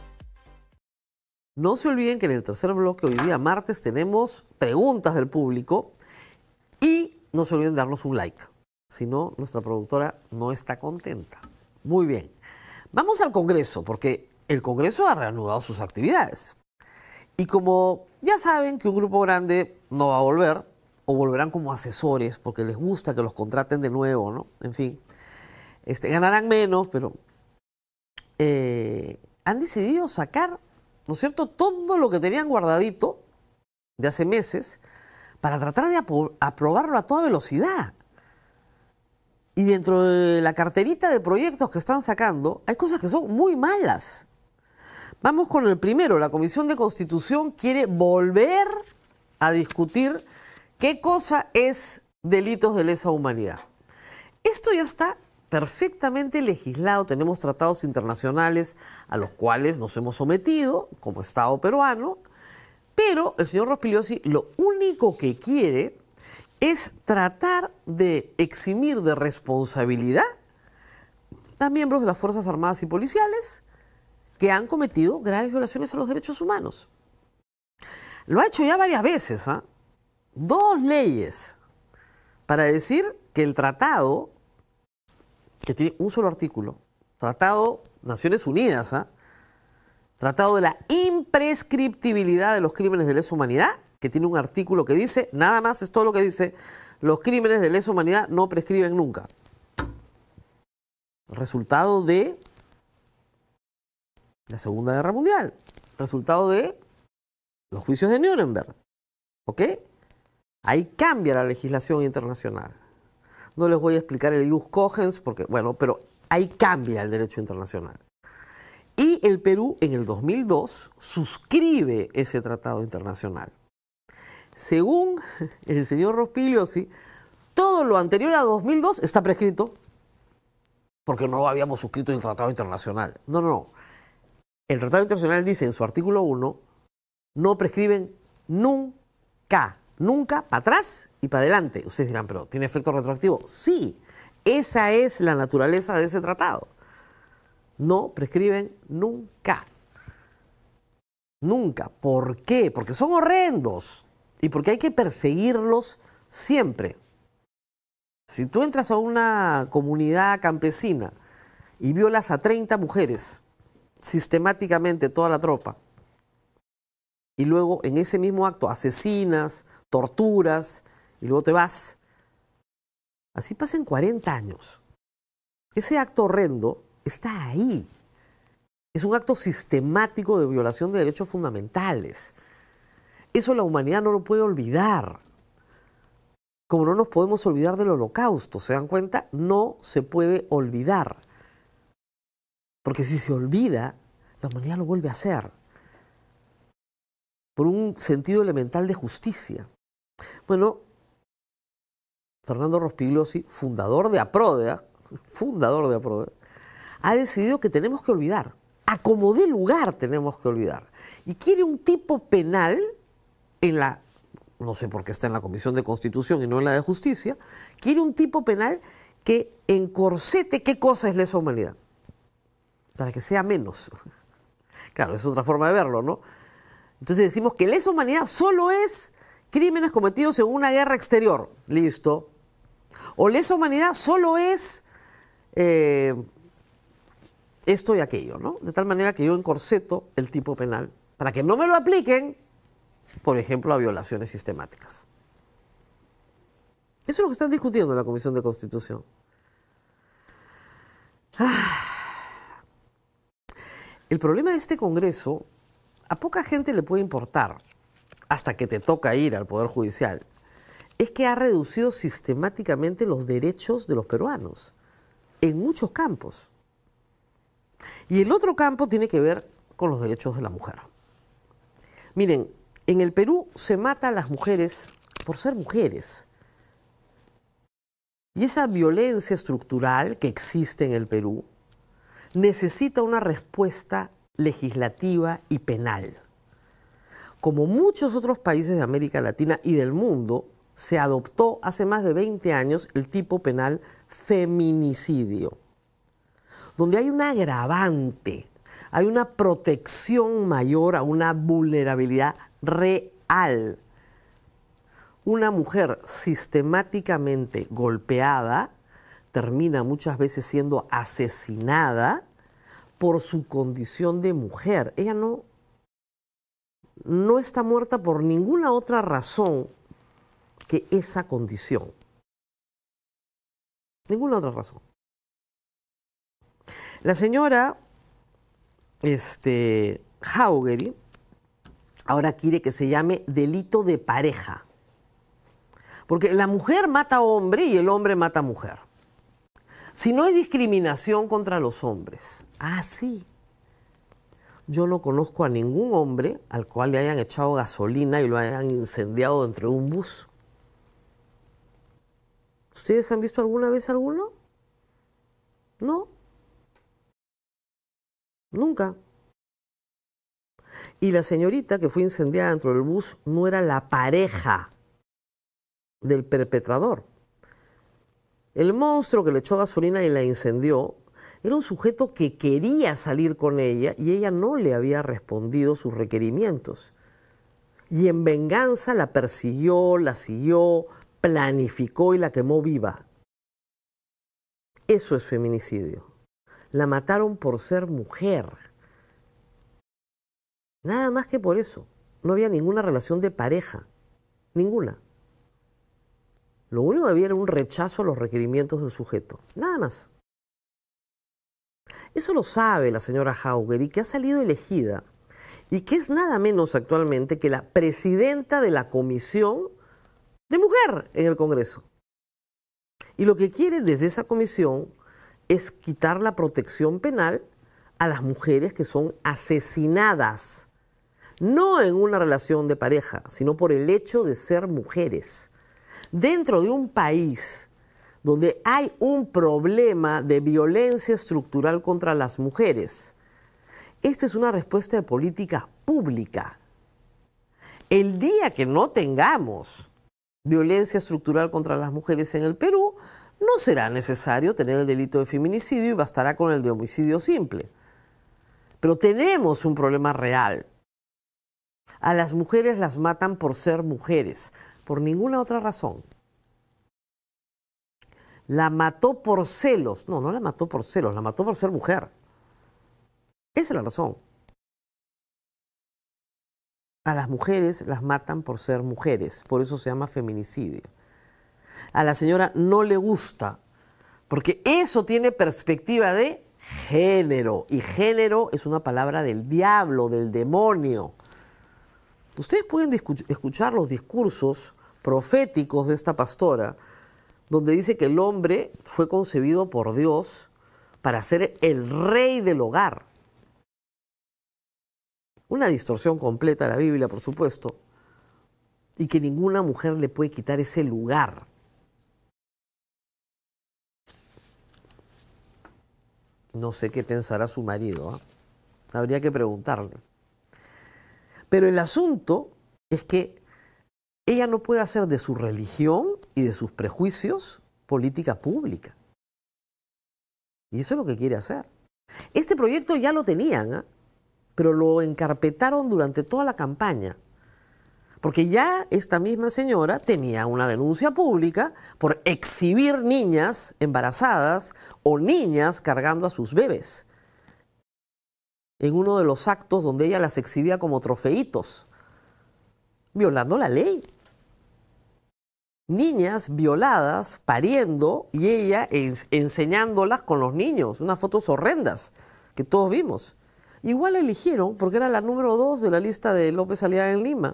No se olviden que en el tercer bloque, hoy día martes, tenemos preguntas del público y no se olviden de darnos un like. Si no, nuestra productora no está contenta. Muy bien. Vamos al Congreso, porque el Congreso ha reanudado sus actividades. Y como ya saben que un grupo grande no va a volver, o volverán como asesores, porque les gusta que los contraten de nuevo, ¿no? En fin, ganarán menos, pero han decidido sacar, ¿no es cierto?, todo lo que tenían guardadito de hace meses para tratar de aprobarlo a toda velocidad. Y dentro de la carterita de proyectos que están sacando, hay cosas que son muy malas. Vamos con el primero. La Comisión de Constitución quiere volver a discutir qué cosa es delitos de lesa humanidad. Esto ya está perfectamente legislado. Tenemos tratados internacionales a los cuales nos hemos sometido como Estado peruano, pero el señor Rospigliosi lo único que quiere es tratar de eximir de responsabilidad a miembros de las Fuerzas Armadas y Policiales que han cometido graves violaciones a los derechos humanos. Lo ha hecho ya varias veces, ¿ah? 2 leyes para decir que el tratado, que tiene un solo artículo, Tratado Naciones Unidas, ¿ah? Tratado de la imprescriptibilidad de los crímenes de lesa humanidad, que tiene un artículo que dice, nada más es todo lo que dice, los crímenes de lesa humanidad no prescriben nunca. Resultado de la Segunda Guerra Mundial, resultado de los juicios de Nuremberg, ¿ok? Ahí cambia la legislación internacional. No les voy a explicar el ius cogens, porque, bueno, pero ahí cambia el derecho internacional. Y el Perú en el 2002 suscribe ese tratado internacional. Según el señor Rospigliosi, todo lo anterior a 2002 está prescrito porque no habíamos suscrito el tratado internacional. No, no, no. El tratado internacional dice en su artículo 1, no prescriben nunca, nunca para atrás y para adelante. Ustedes dirán, pero ¿tiene efecto retroactivo? Sí, esa es la naturaleza de ese tratado. No prescriben nunca. Nunca. ¿Por qué? Porque son horrendos y porque hay que perseguirlos siempre. Si tú entras a una comunidad campesina y violas a 30 mujeres, sistemáticamente toda la tropa, y luego en ese mismo acto asesinas, torturas, y luego te vas, así pasan 40 años. Ese acto horrendo está ahí. Es un acto sistemático de violación de derechos fundamentales. Eso la humanidad no lo puede olvidar. Como no nos podemos olvidar del Holocausto, ¿se dan cuenta? No se puede olvidar. Porque si se olvida, la humanidad lo vuelve a hacer. Por un sentido elemental de justicia. Bueno, Fernando Rospigliosi, fundador de APRODE, ha decidido que tenemos que olvidar. A como dé lugar tenemos que olvidar. Y quiere un tipo penal en la, no sé por qué está en la Comisión de Constitución y no en la de Justicia, quiere un tipo penal que encorsete qué cosa es lesa humanidad, para que sea menos. Claro, es otra forma de verlo, ¿no? Entonces decimos que lesa humanidad solo es crímenes cometidos en una guerra exterior. Listo. O lesa humanidad solo es esto y aquello, ¿no? De tal manera que yo encorseto el tipo penal para que no me lo apliquen, por ejemplo, a violaciones sistemáticas. Eso es lo que están discutiendo en la Comisión de Constitución. El problema de este Congreso, a poca gente le puede importar, hasta que te toca ir al Poder Judicial, es que ha reducido sistemáticamente los derechos de los peruanos, en muchos campos. Y el otro campo tiene que ver con los derechos de la mujer. Miren, en el Perú se mata a las mujeres por ser mujeres. Y esa violencia estructural que existe en el Perú necesita una respuesta legislativa y penal. Como muchos otros países de América Latina y del mundo, se adoptó hace más de 20 años el tipo penal feminicidio, donde hay un agravante, hay una protección mayor a una vulnerabilidad real. Una mujer sistemáticamente golpeada termina muchas veces siendo asesinada por su condición de mujer. Ella no está muerta por ninguna otra razón que esa condición. Ninguna otra razón. La señora Jauregui ahora quiere que se llame delito de pareja. Porque la mujer mata a hombre y el hombre mata a mujer. Si no hay discriminación contra los hombres. Ah, sí. Yo no conozco a ningún hombre al cual le hayan echado gasolina y lo hayan incendiado dentro de un bus. ¿Ustedes han visto alguna vez alguno? No. Nunca. Y la señorita que fue incendiada dentro del bus no era la pareja del perpetrador. El monstruo que le echó gasolina y la incendió era un sujeto que quería salir con ella y ella no le había respondido sus requerimientos. Y en venganza la persiguió, la siguió, planificó y la quemó viva. Eso es feminicidio. La mataron por ser mujer. Nada más que por eso. No había ninguna relación de pareja. Ninguna. Lo único que había era un rechazo a los requerimientos del sujeto. Nada más. Eso lo sabe la señora Jauregui, que ha salido elegida y que es nada menos actualmente que la presidenta de la Comisión de Mujer en el Congreso. Y lo que quiere desde esa comisión es quitar la protección penal a las mujeres que son asesinadas, no en una relación de pareja, sino por el hecho de ser mujeres. Dentro de un país donde hay un problema de violencia estructural contra las mujeres, esta es una respuesta de política pública. El día que no tengamos violencia estructural contra las mujeres en el Perú, no será necesario tener el delito de feminicidio y bastará con el de homicidio simple. Pero tenemos un problema real. A las mujeres las matan por ser mujeres, por ninguna otra razón. La mató por celos. No, no la mató por celos, la mató por ser mujer. Esa es la razón. A las mujeres las matan por ser mujeres, por eso se llama feminicidio. A la señora no le gusta, porque eso tiene perspectiva de género, y género es una palabra del diablo, del demonio. Ustedes pueden escuchar los discursos proféticos de esta pastora, donde dice que el hombre fue concebido por Dios para ser el rey del hogar. Una distorsión completa de la Biblia, por supuesto, y que ninguna mujer le puede quitar ese lugar. No sé qué pensará su marido, ¿eh? Habría que preguntarle. Pero el asunto es que ella no puede hacer de su religión y de sus prejuicios política pública. Y eso es lo que quiere hacer. Este proyecto ya lo tenían, ¿eh? Pero lo encarpetaron durante toda la campaña. Porque ya esta misma señora tenía una denuncia pública por exhibir niñas embarazadas o niñas cargando a sus bebés. En uno de los actos donde ella las exhibía como trofeitos, violando la ley. Niñas violadas, pariendo, y ella enseñándolas con los niños, unas fotos horrendas que todos vimos. Igual la eligieron porque era la número 2 de la lista de López Aliaga en Lima.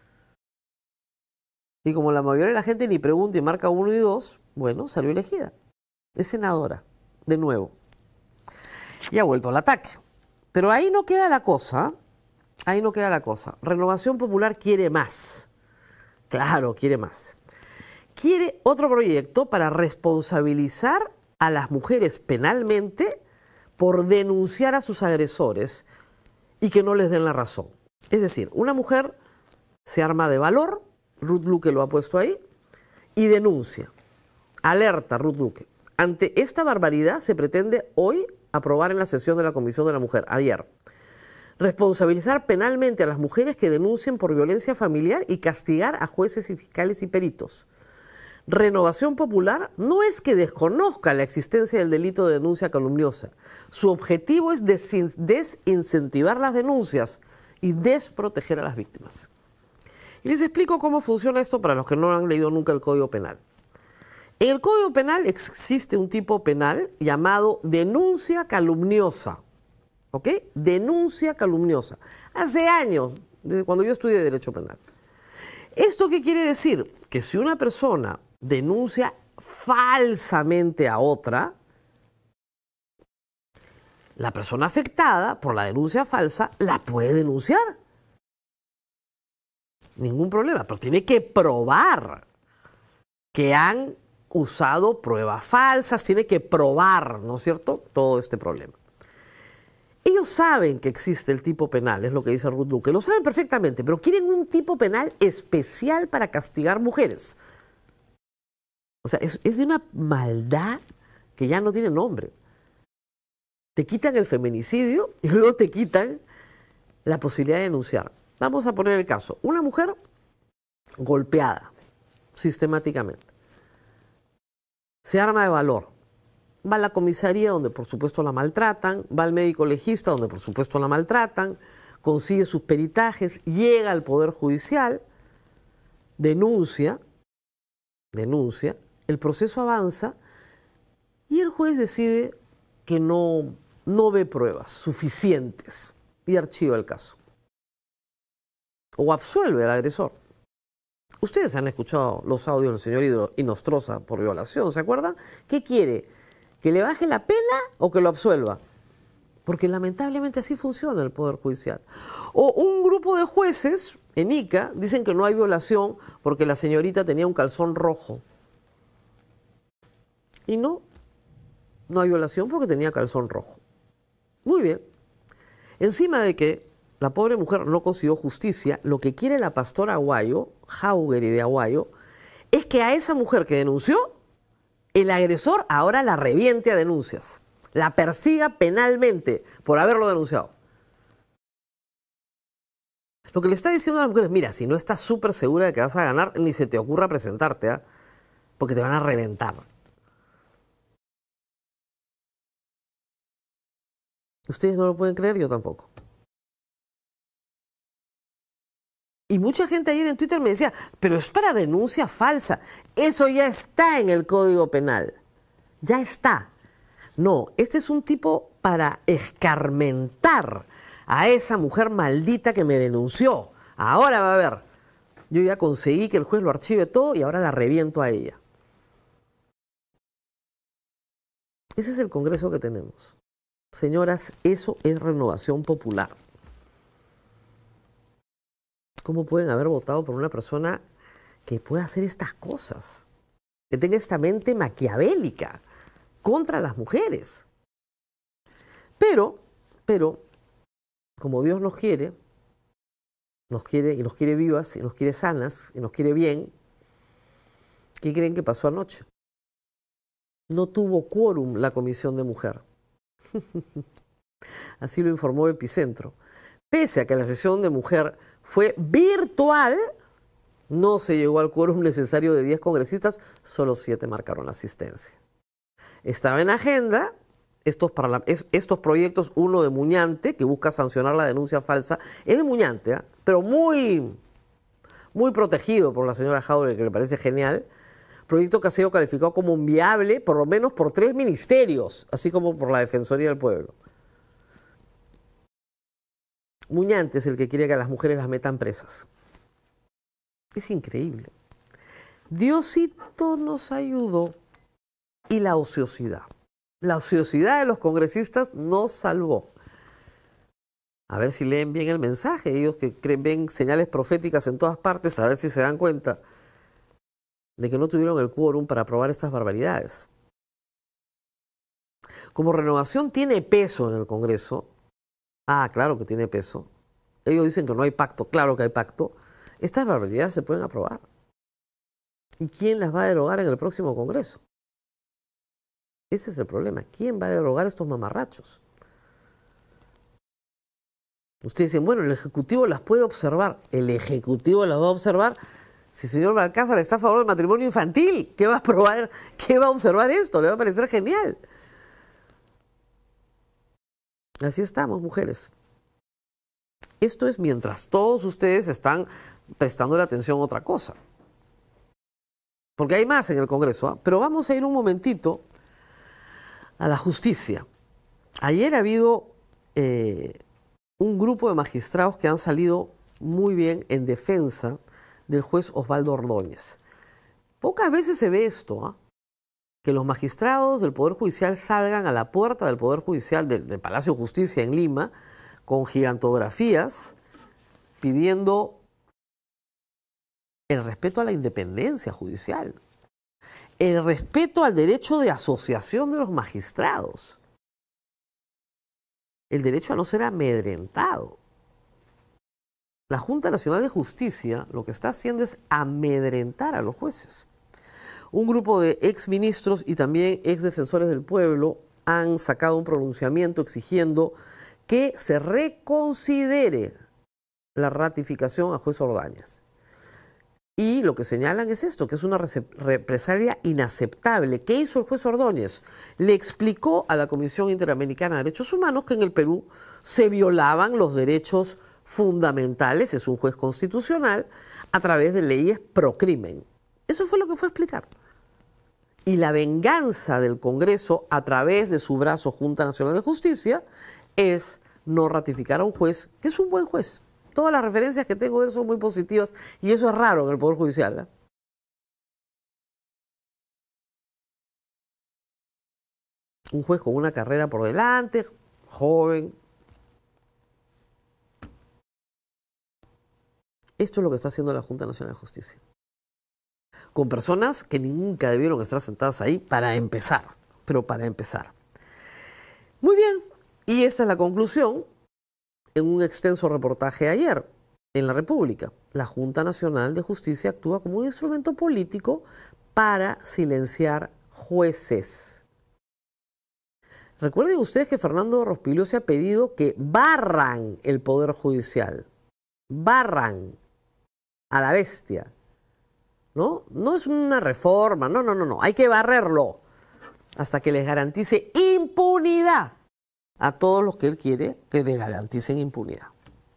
Y como la mayoría de la gente ni pregunta y marca 1 y 2, bueno, salió elegida. Es senadora, de nuevo. y ha vuelto al ataque. Pero ahí no queda la cosa, ahí no queda la cosa. Renovación Popular quiere más. Claro, quiere más. Quiere otro proyecto para responsabilizar a las mujeres penalmente por denunciar a sus agresores y que no les den la razón. Es decir, una mujer se arma de valor, Ruth Luque lo ha puesto ahí, y denuncia. Alerta, Ruth Luque. Ante esta barbaridad se pretende hoy aprobar en la sesión de la Comisión de la Mujer, ayer, responsabilizar penalmente a las mujeres que denuncien por violencia familiar y castigar a jueces y fiscales y peritos. Renovación Popular no es que desconozca la existencia del delito de denuncia calumniosa. Su objetivo es desincentivar las denuncias y desproteger a las víctimas. Y les explico cómo funciona esto para los que no han leído nunca el Código Penal. En el Código Penal existe un tipo penal llamado denuncia calumniosa. ¿Ok? Denuncia calumniosa. Hace años, desde cuando yo estudié Derecho Penal. ¿Esto qué quiere decir? Que si una persona denuncia falsamente a otra, la persona afectada por la denuncia falsa la puede denunciar. Ningún problema, pero tiene que probar que han usado pruebas falsas, tiene que probar, ¿no es cierto?, todo este problema. Ellos saben que existe el tipo penal, es lo que dice Ruth Luque, lo saben perfectamente, pero quieren un tipo penal especial para castigar mujeres. O sea, es de una maldad que ya no tiene nombre. Te quitan el feminicidio y luego te quitan la posibilidad de denunciar. Vamos a poner el caso. Una mujer golpeada sistemáticamente. Se arma de valor. Va a la comisaría donde por supuesto la maltratan, va al médico legista donde por supuesto la maltratan, consigue sus peritajes, llega al Poder Judicial, denuncia, el proceso avanza y el juez decide que no ve pruebas suficientes y archiva el caso. O absuelve al agresor. Ustedes han escuchado los audios del señor Inostroza por violación, ¿se acuerdan? ¿Qué quiere? ¿Que le baje la pena o que lo absuelva? Porque lamentablemente así funciona el Poder Judicial. O un grupo de jueces en Ica dicen que no hay violación porque la señorita tenía un calzón rojo. Y no hay violación porque tenía calzón rojo. Muy bien. Encima de que la pobre mujer no consiguió justicia, lo que quiere la pastora Aguayo, Jauregui de Aguayo, es que a esa mujer que denunció, el agresor ahora la reviente a denuncias, la persiga penalmente por haberlo denunciado. Lo que le está diciendo a la mujer es, mira, si no estás súper segura de que vas a ganar, ni se te ocurra presentarte, ¿eh? Porque te van a reventar. Ustedes no lo pueden creer, yo tampoco. Y mucha gente ayer en Twitter me decía, pero es para denuncia falsa. Eso ya está en el Código Penal. Ya está. No, este es un tipo para escarmentar a esa mujer maldita que me denunció. Ahora va a ver. Yo ya conseguí que el juez lo archive todo y ahora la reviento a ella. Ese es el Congreso que tenemos. Señoras, eso es Renovación Popular. ¿Cómo pueden haber votado por una persona que pueda hacer estas cosas? Que tenga esta mente maquiavélica contra las mujeres. Pero, como Dios nos quiere y nos quiere vivas, y nos quiere sanas, y nos quiere bien, ¿qué creen que pasó anoche? No tuvo quórum la Comisión de Mujer. Así lo informó Epicentro. Pese a que la sesión de mujer fue virtual, no se llegó al quórum necesario de 10 congresistas, solo 7 marcaron asistencia. Estaba en agenda estos proyectos, uno de Muñante, que busca sancionar la denuncia falsa, es de Muñante, ¿eh? Pero muy protegido por la señora Jauregui, que me parece genial. Proyecto que ha sido calificado como inviable, por lo menos por 3 ministerios, así como por la Defensoría del Pueblo. Muñante es el que quiere que a las mujeres las metan presas. Es increíble. Diosito nos ayudó y la ociosidad. La ociosidad de los congresistas nos salvó. A ver si leen bien el mensaje, ellos que ven señales proféticas en todas partes, a ver si se dan cuenta de que no tuvieron el quórum para aprobar estas barbaridades. Como Renovación tiene peso en el Congreso, claro que tiene peso, ellos dicen que no hay pacto, claro que hay pacto, estas barbaridades se pueden aprobar. ¿Y quién las va a derogar en el próximo Congreso? Ese es el problema. ¿Quién va a derogar estos mamarrachos? Ustedes dicen, bueno, el Ejecutivo las puede observar. El Ejecutivo las va a observar. Si el señor Balcázar está a favor del matrimonio infantil, ¿qué va a aprobar? ¿Qué va a observar esto? Le va a parecer genial. Así estamos, mujeres. Esto es mientras todos ustedes están prestando la atención a otra cosa. Porque hay más en el Congreso, ¿eh? Pero vamos a ir un momentito a la justicia. Ayer ha habido un grupo de magistrados que han salido muy bien en defensa del juez Osvaldo Ordóñez. Pocas veces se ve esto, ¿eh? Que los magistrados del Poder Judicial salgan a la puerta del Poder Judicial, del Palacio de Justicia en Lima, con gigantografías, pidiendo el respeto a la independencia judicial, el respeto al derecho de asociación de los magistrados, el derecho a no ser amedrentado. La Junta Nacional de Justicia lo que está haciendo es amedrentar a los jueces. Un grupo de exministros y también exdefensores del pueblo han sacado un pronunciamiento exigiendo que se reconsidere la ratificación a juez Ordóñez. Y lo que señalan es esto, que es una represalia inaceptable. ¿Qué hizo el juez Ordóñez? Le explicó a la Comisión Interamericana de Derechos Humanos que en el Perú se violaban los derechos fundamentales, es un juez constitucional, a través de leyes pro crimen. Eso fue lo que fue a explicar. Y la venganza del Congreso a través de su brazo Junta Nacional de Justicia es no ratificar a un juez que es un buen juez. Todas las referencias que tengo de él son muy positivas y eso es raro en el Poder Judicial, ¿eh? Un juez con una carrera por delante, joven. Esto es lo que está haciendo la Junta Nacional de Justicia. Con personas que nunca debieron estar sentadas ahí para empezar, pero para empezar. Muy bien, y esa es la conclusión en un extenso reportaje ayer en La República. La Junta Nacional de Justicia actúa como un instrumento político para silenciar jueces. Recuerden ustedes que Fernando Rospiglio se ha pedido que barran el Poder Judicial. Barran a la bestia. ¿No? No es una reforma, no. Hay que barrerlo hasta que les garantice impunidad a todos los que él quiere que le garanticen impunidad.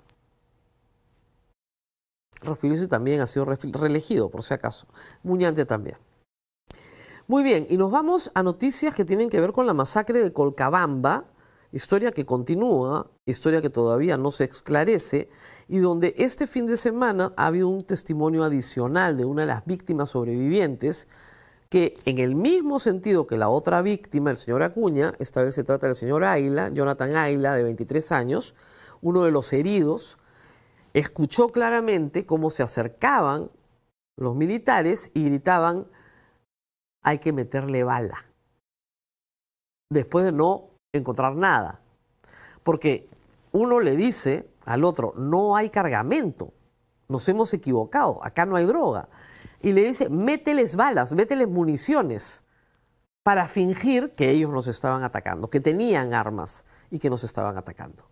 Rospiglio también ha sido reelegido, por si acaso. Muñante también. Muy bien, y nos vamos a noticias que tienen que ver con la masacre de Colcabamba, historia que continúa, historia que todavía no se esclarece, y donde este fin de semana ha habido un testimonio adicional de una de las víctimas sobrevivientes, que en el mismo sentido que la otra víctima, el señor Acuña, esta vez se trata del señor Águila, Jonathan Águila, de 23 años, uno de los heridos, escuchó claramente cómo se acercaban los militares y gritaban: hay que meterle bala, después de no encontrar nada. Porque uno le dice al otro: no hay cargamento, nos hemos equivocado, acá no hay droga. Y le dice: mételes balas, mételes municiones, para fingir que ellos nos estaban atacando, que tenían armas y que nos estaban atacando.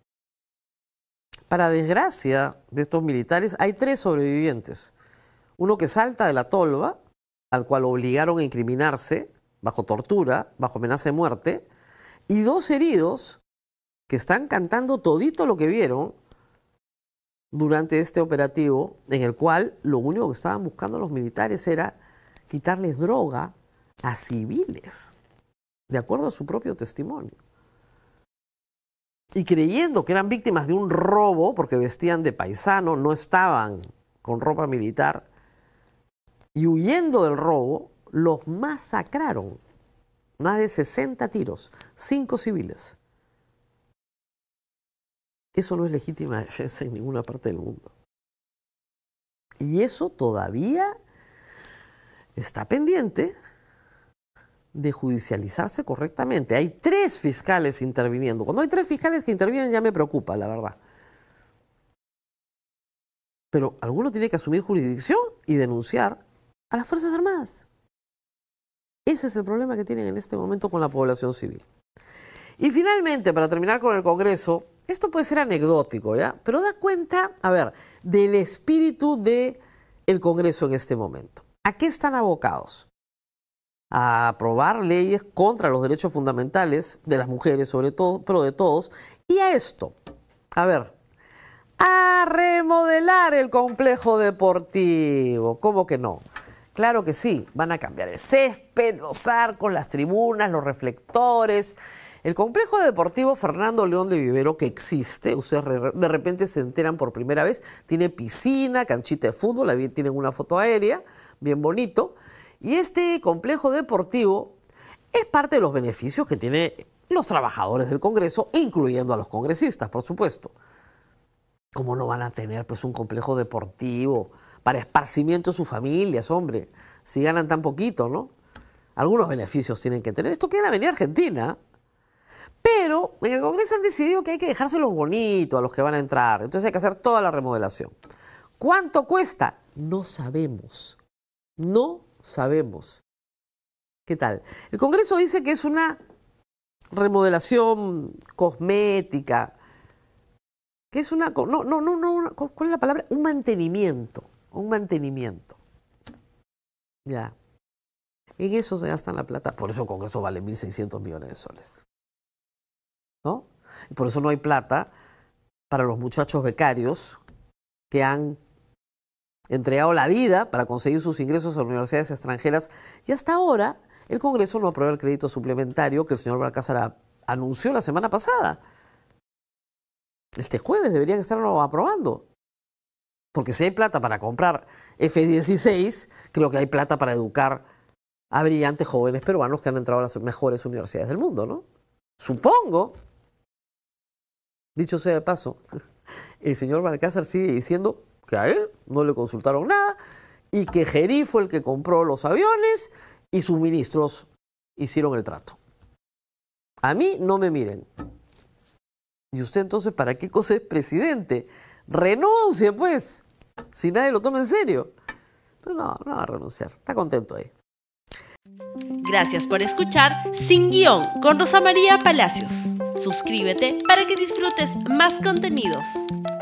Para desgracia de estos militares, hay 3 sobrevivientes. Uno que salta de la tolva, al cual obligaron a incriminarse bajo tortura, bajo amenaza de muerte, y 2 heridos que están cantando todito lo que vieron durante este operativo, en el cual lo único que estaban buscando los militares era quitarles droga a civiles, de acuerdo a su propio testimonio. Y creyendo que eran víctimas de un robo, porque vestían de paisano, no estaban con ropa militar, y huyendo del robo, los masacraron. más de 60 tiros, 5 civiles. Eso no es legítima defensa en ninguna parte del mundo. Y eso todavía está pendiente de judicializarse correctamente. Hay 3 fiscales interviniendo. Cuando hay 3 fiscales que intervienen ya me preocupa, la verdad. Pero alguno tiene que asumir jurisdicción y denunciar a las Fuerzas Armadas. Ese es el problema que tienen en este momento con la población civil. Y finalmente, para terminar con el Congreso, esto puede ser anecdótico, ¿ya? Pero da cuenta, a ver, del espíritu del Congreso en este momento. ¿A qué están abocados? A aprobar leyes contra los derechos fundamentales de las mujeres, sobre todo, pero de todos, y a esto, a ver, a remodelar el complejo deportivo. ¿Cómo que no? Claro que sí, van a cambiar el césped, los arcos, las tribunas, los reflectores. El complejo deportivo Fernando León de Vivero, que existe, ustedes de repente se enteran por primera vez, tiene piscina, canchita de fútbol, ahí tienen una foto aérea, bien bonito. Y este complejo deportivo es parte de los beneficios que tienen los trabajadores del Congreso, incluyendo a los congresistas, por supuesto. ¿Cómo no van a tener pues un complejo deportivo para esparcimiento de sus familias, hombre? Si ganan tan poquito, ¿no? Algunos beneficios tienen que tener. Esto queda en la Avenida Argentina. Pero en el Congreso han decidido que hay que dejárselos bonitos a los que van a entrar. Entonces hay que hacer toda la remodelación. ¿Cuánto cuesta? No sabemos. No sabemos. ¿Qué tal? El Congreso dice que es una remodelación cosmética, que es una... ¿cuál es la palabra? Un mantenimiento. Un mantenimiento. Ya. En eso se gastan la plata. Por eso el Congreso vale 1.600 millones de soles. ¿No? Y por eso no hay plata para los muchachos becarios que han entregado la vida para conseguir sus ingresos a universidades extranjeras. Y hasta ahora el Congreso no aprueba el crédito suplementario que el señor Balcázar anunció la semana pasada. Este jueves deberían estarlo aprobando. Porque si hay plata para comprar F-16, creo que hay plata para educar a brillantes jóvenes peruanos que han entrado a las mejores universidades del mundo, ¿no? Supongo. Dicho sea de paso, el señor Balcázar sigue diciendo que a él no le consultaron nada y que Gerí fue el que compró los aviones y sus ministros hicieron el trato. A mí no me miren. ¿Y usted entonces para qué cosa es presidente? Renuncie, pues, si nadie lo toma en serio. Pero no va a renunciar. Está contento ahí. Gracias por escuchar Sin Guión con Rosa María Palacios. Suscríbete para que disfrutes más contenidos.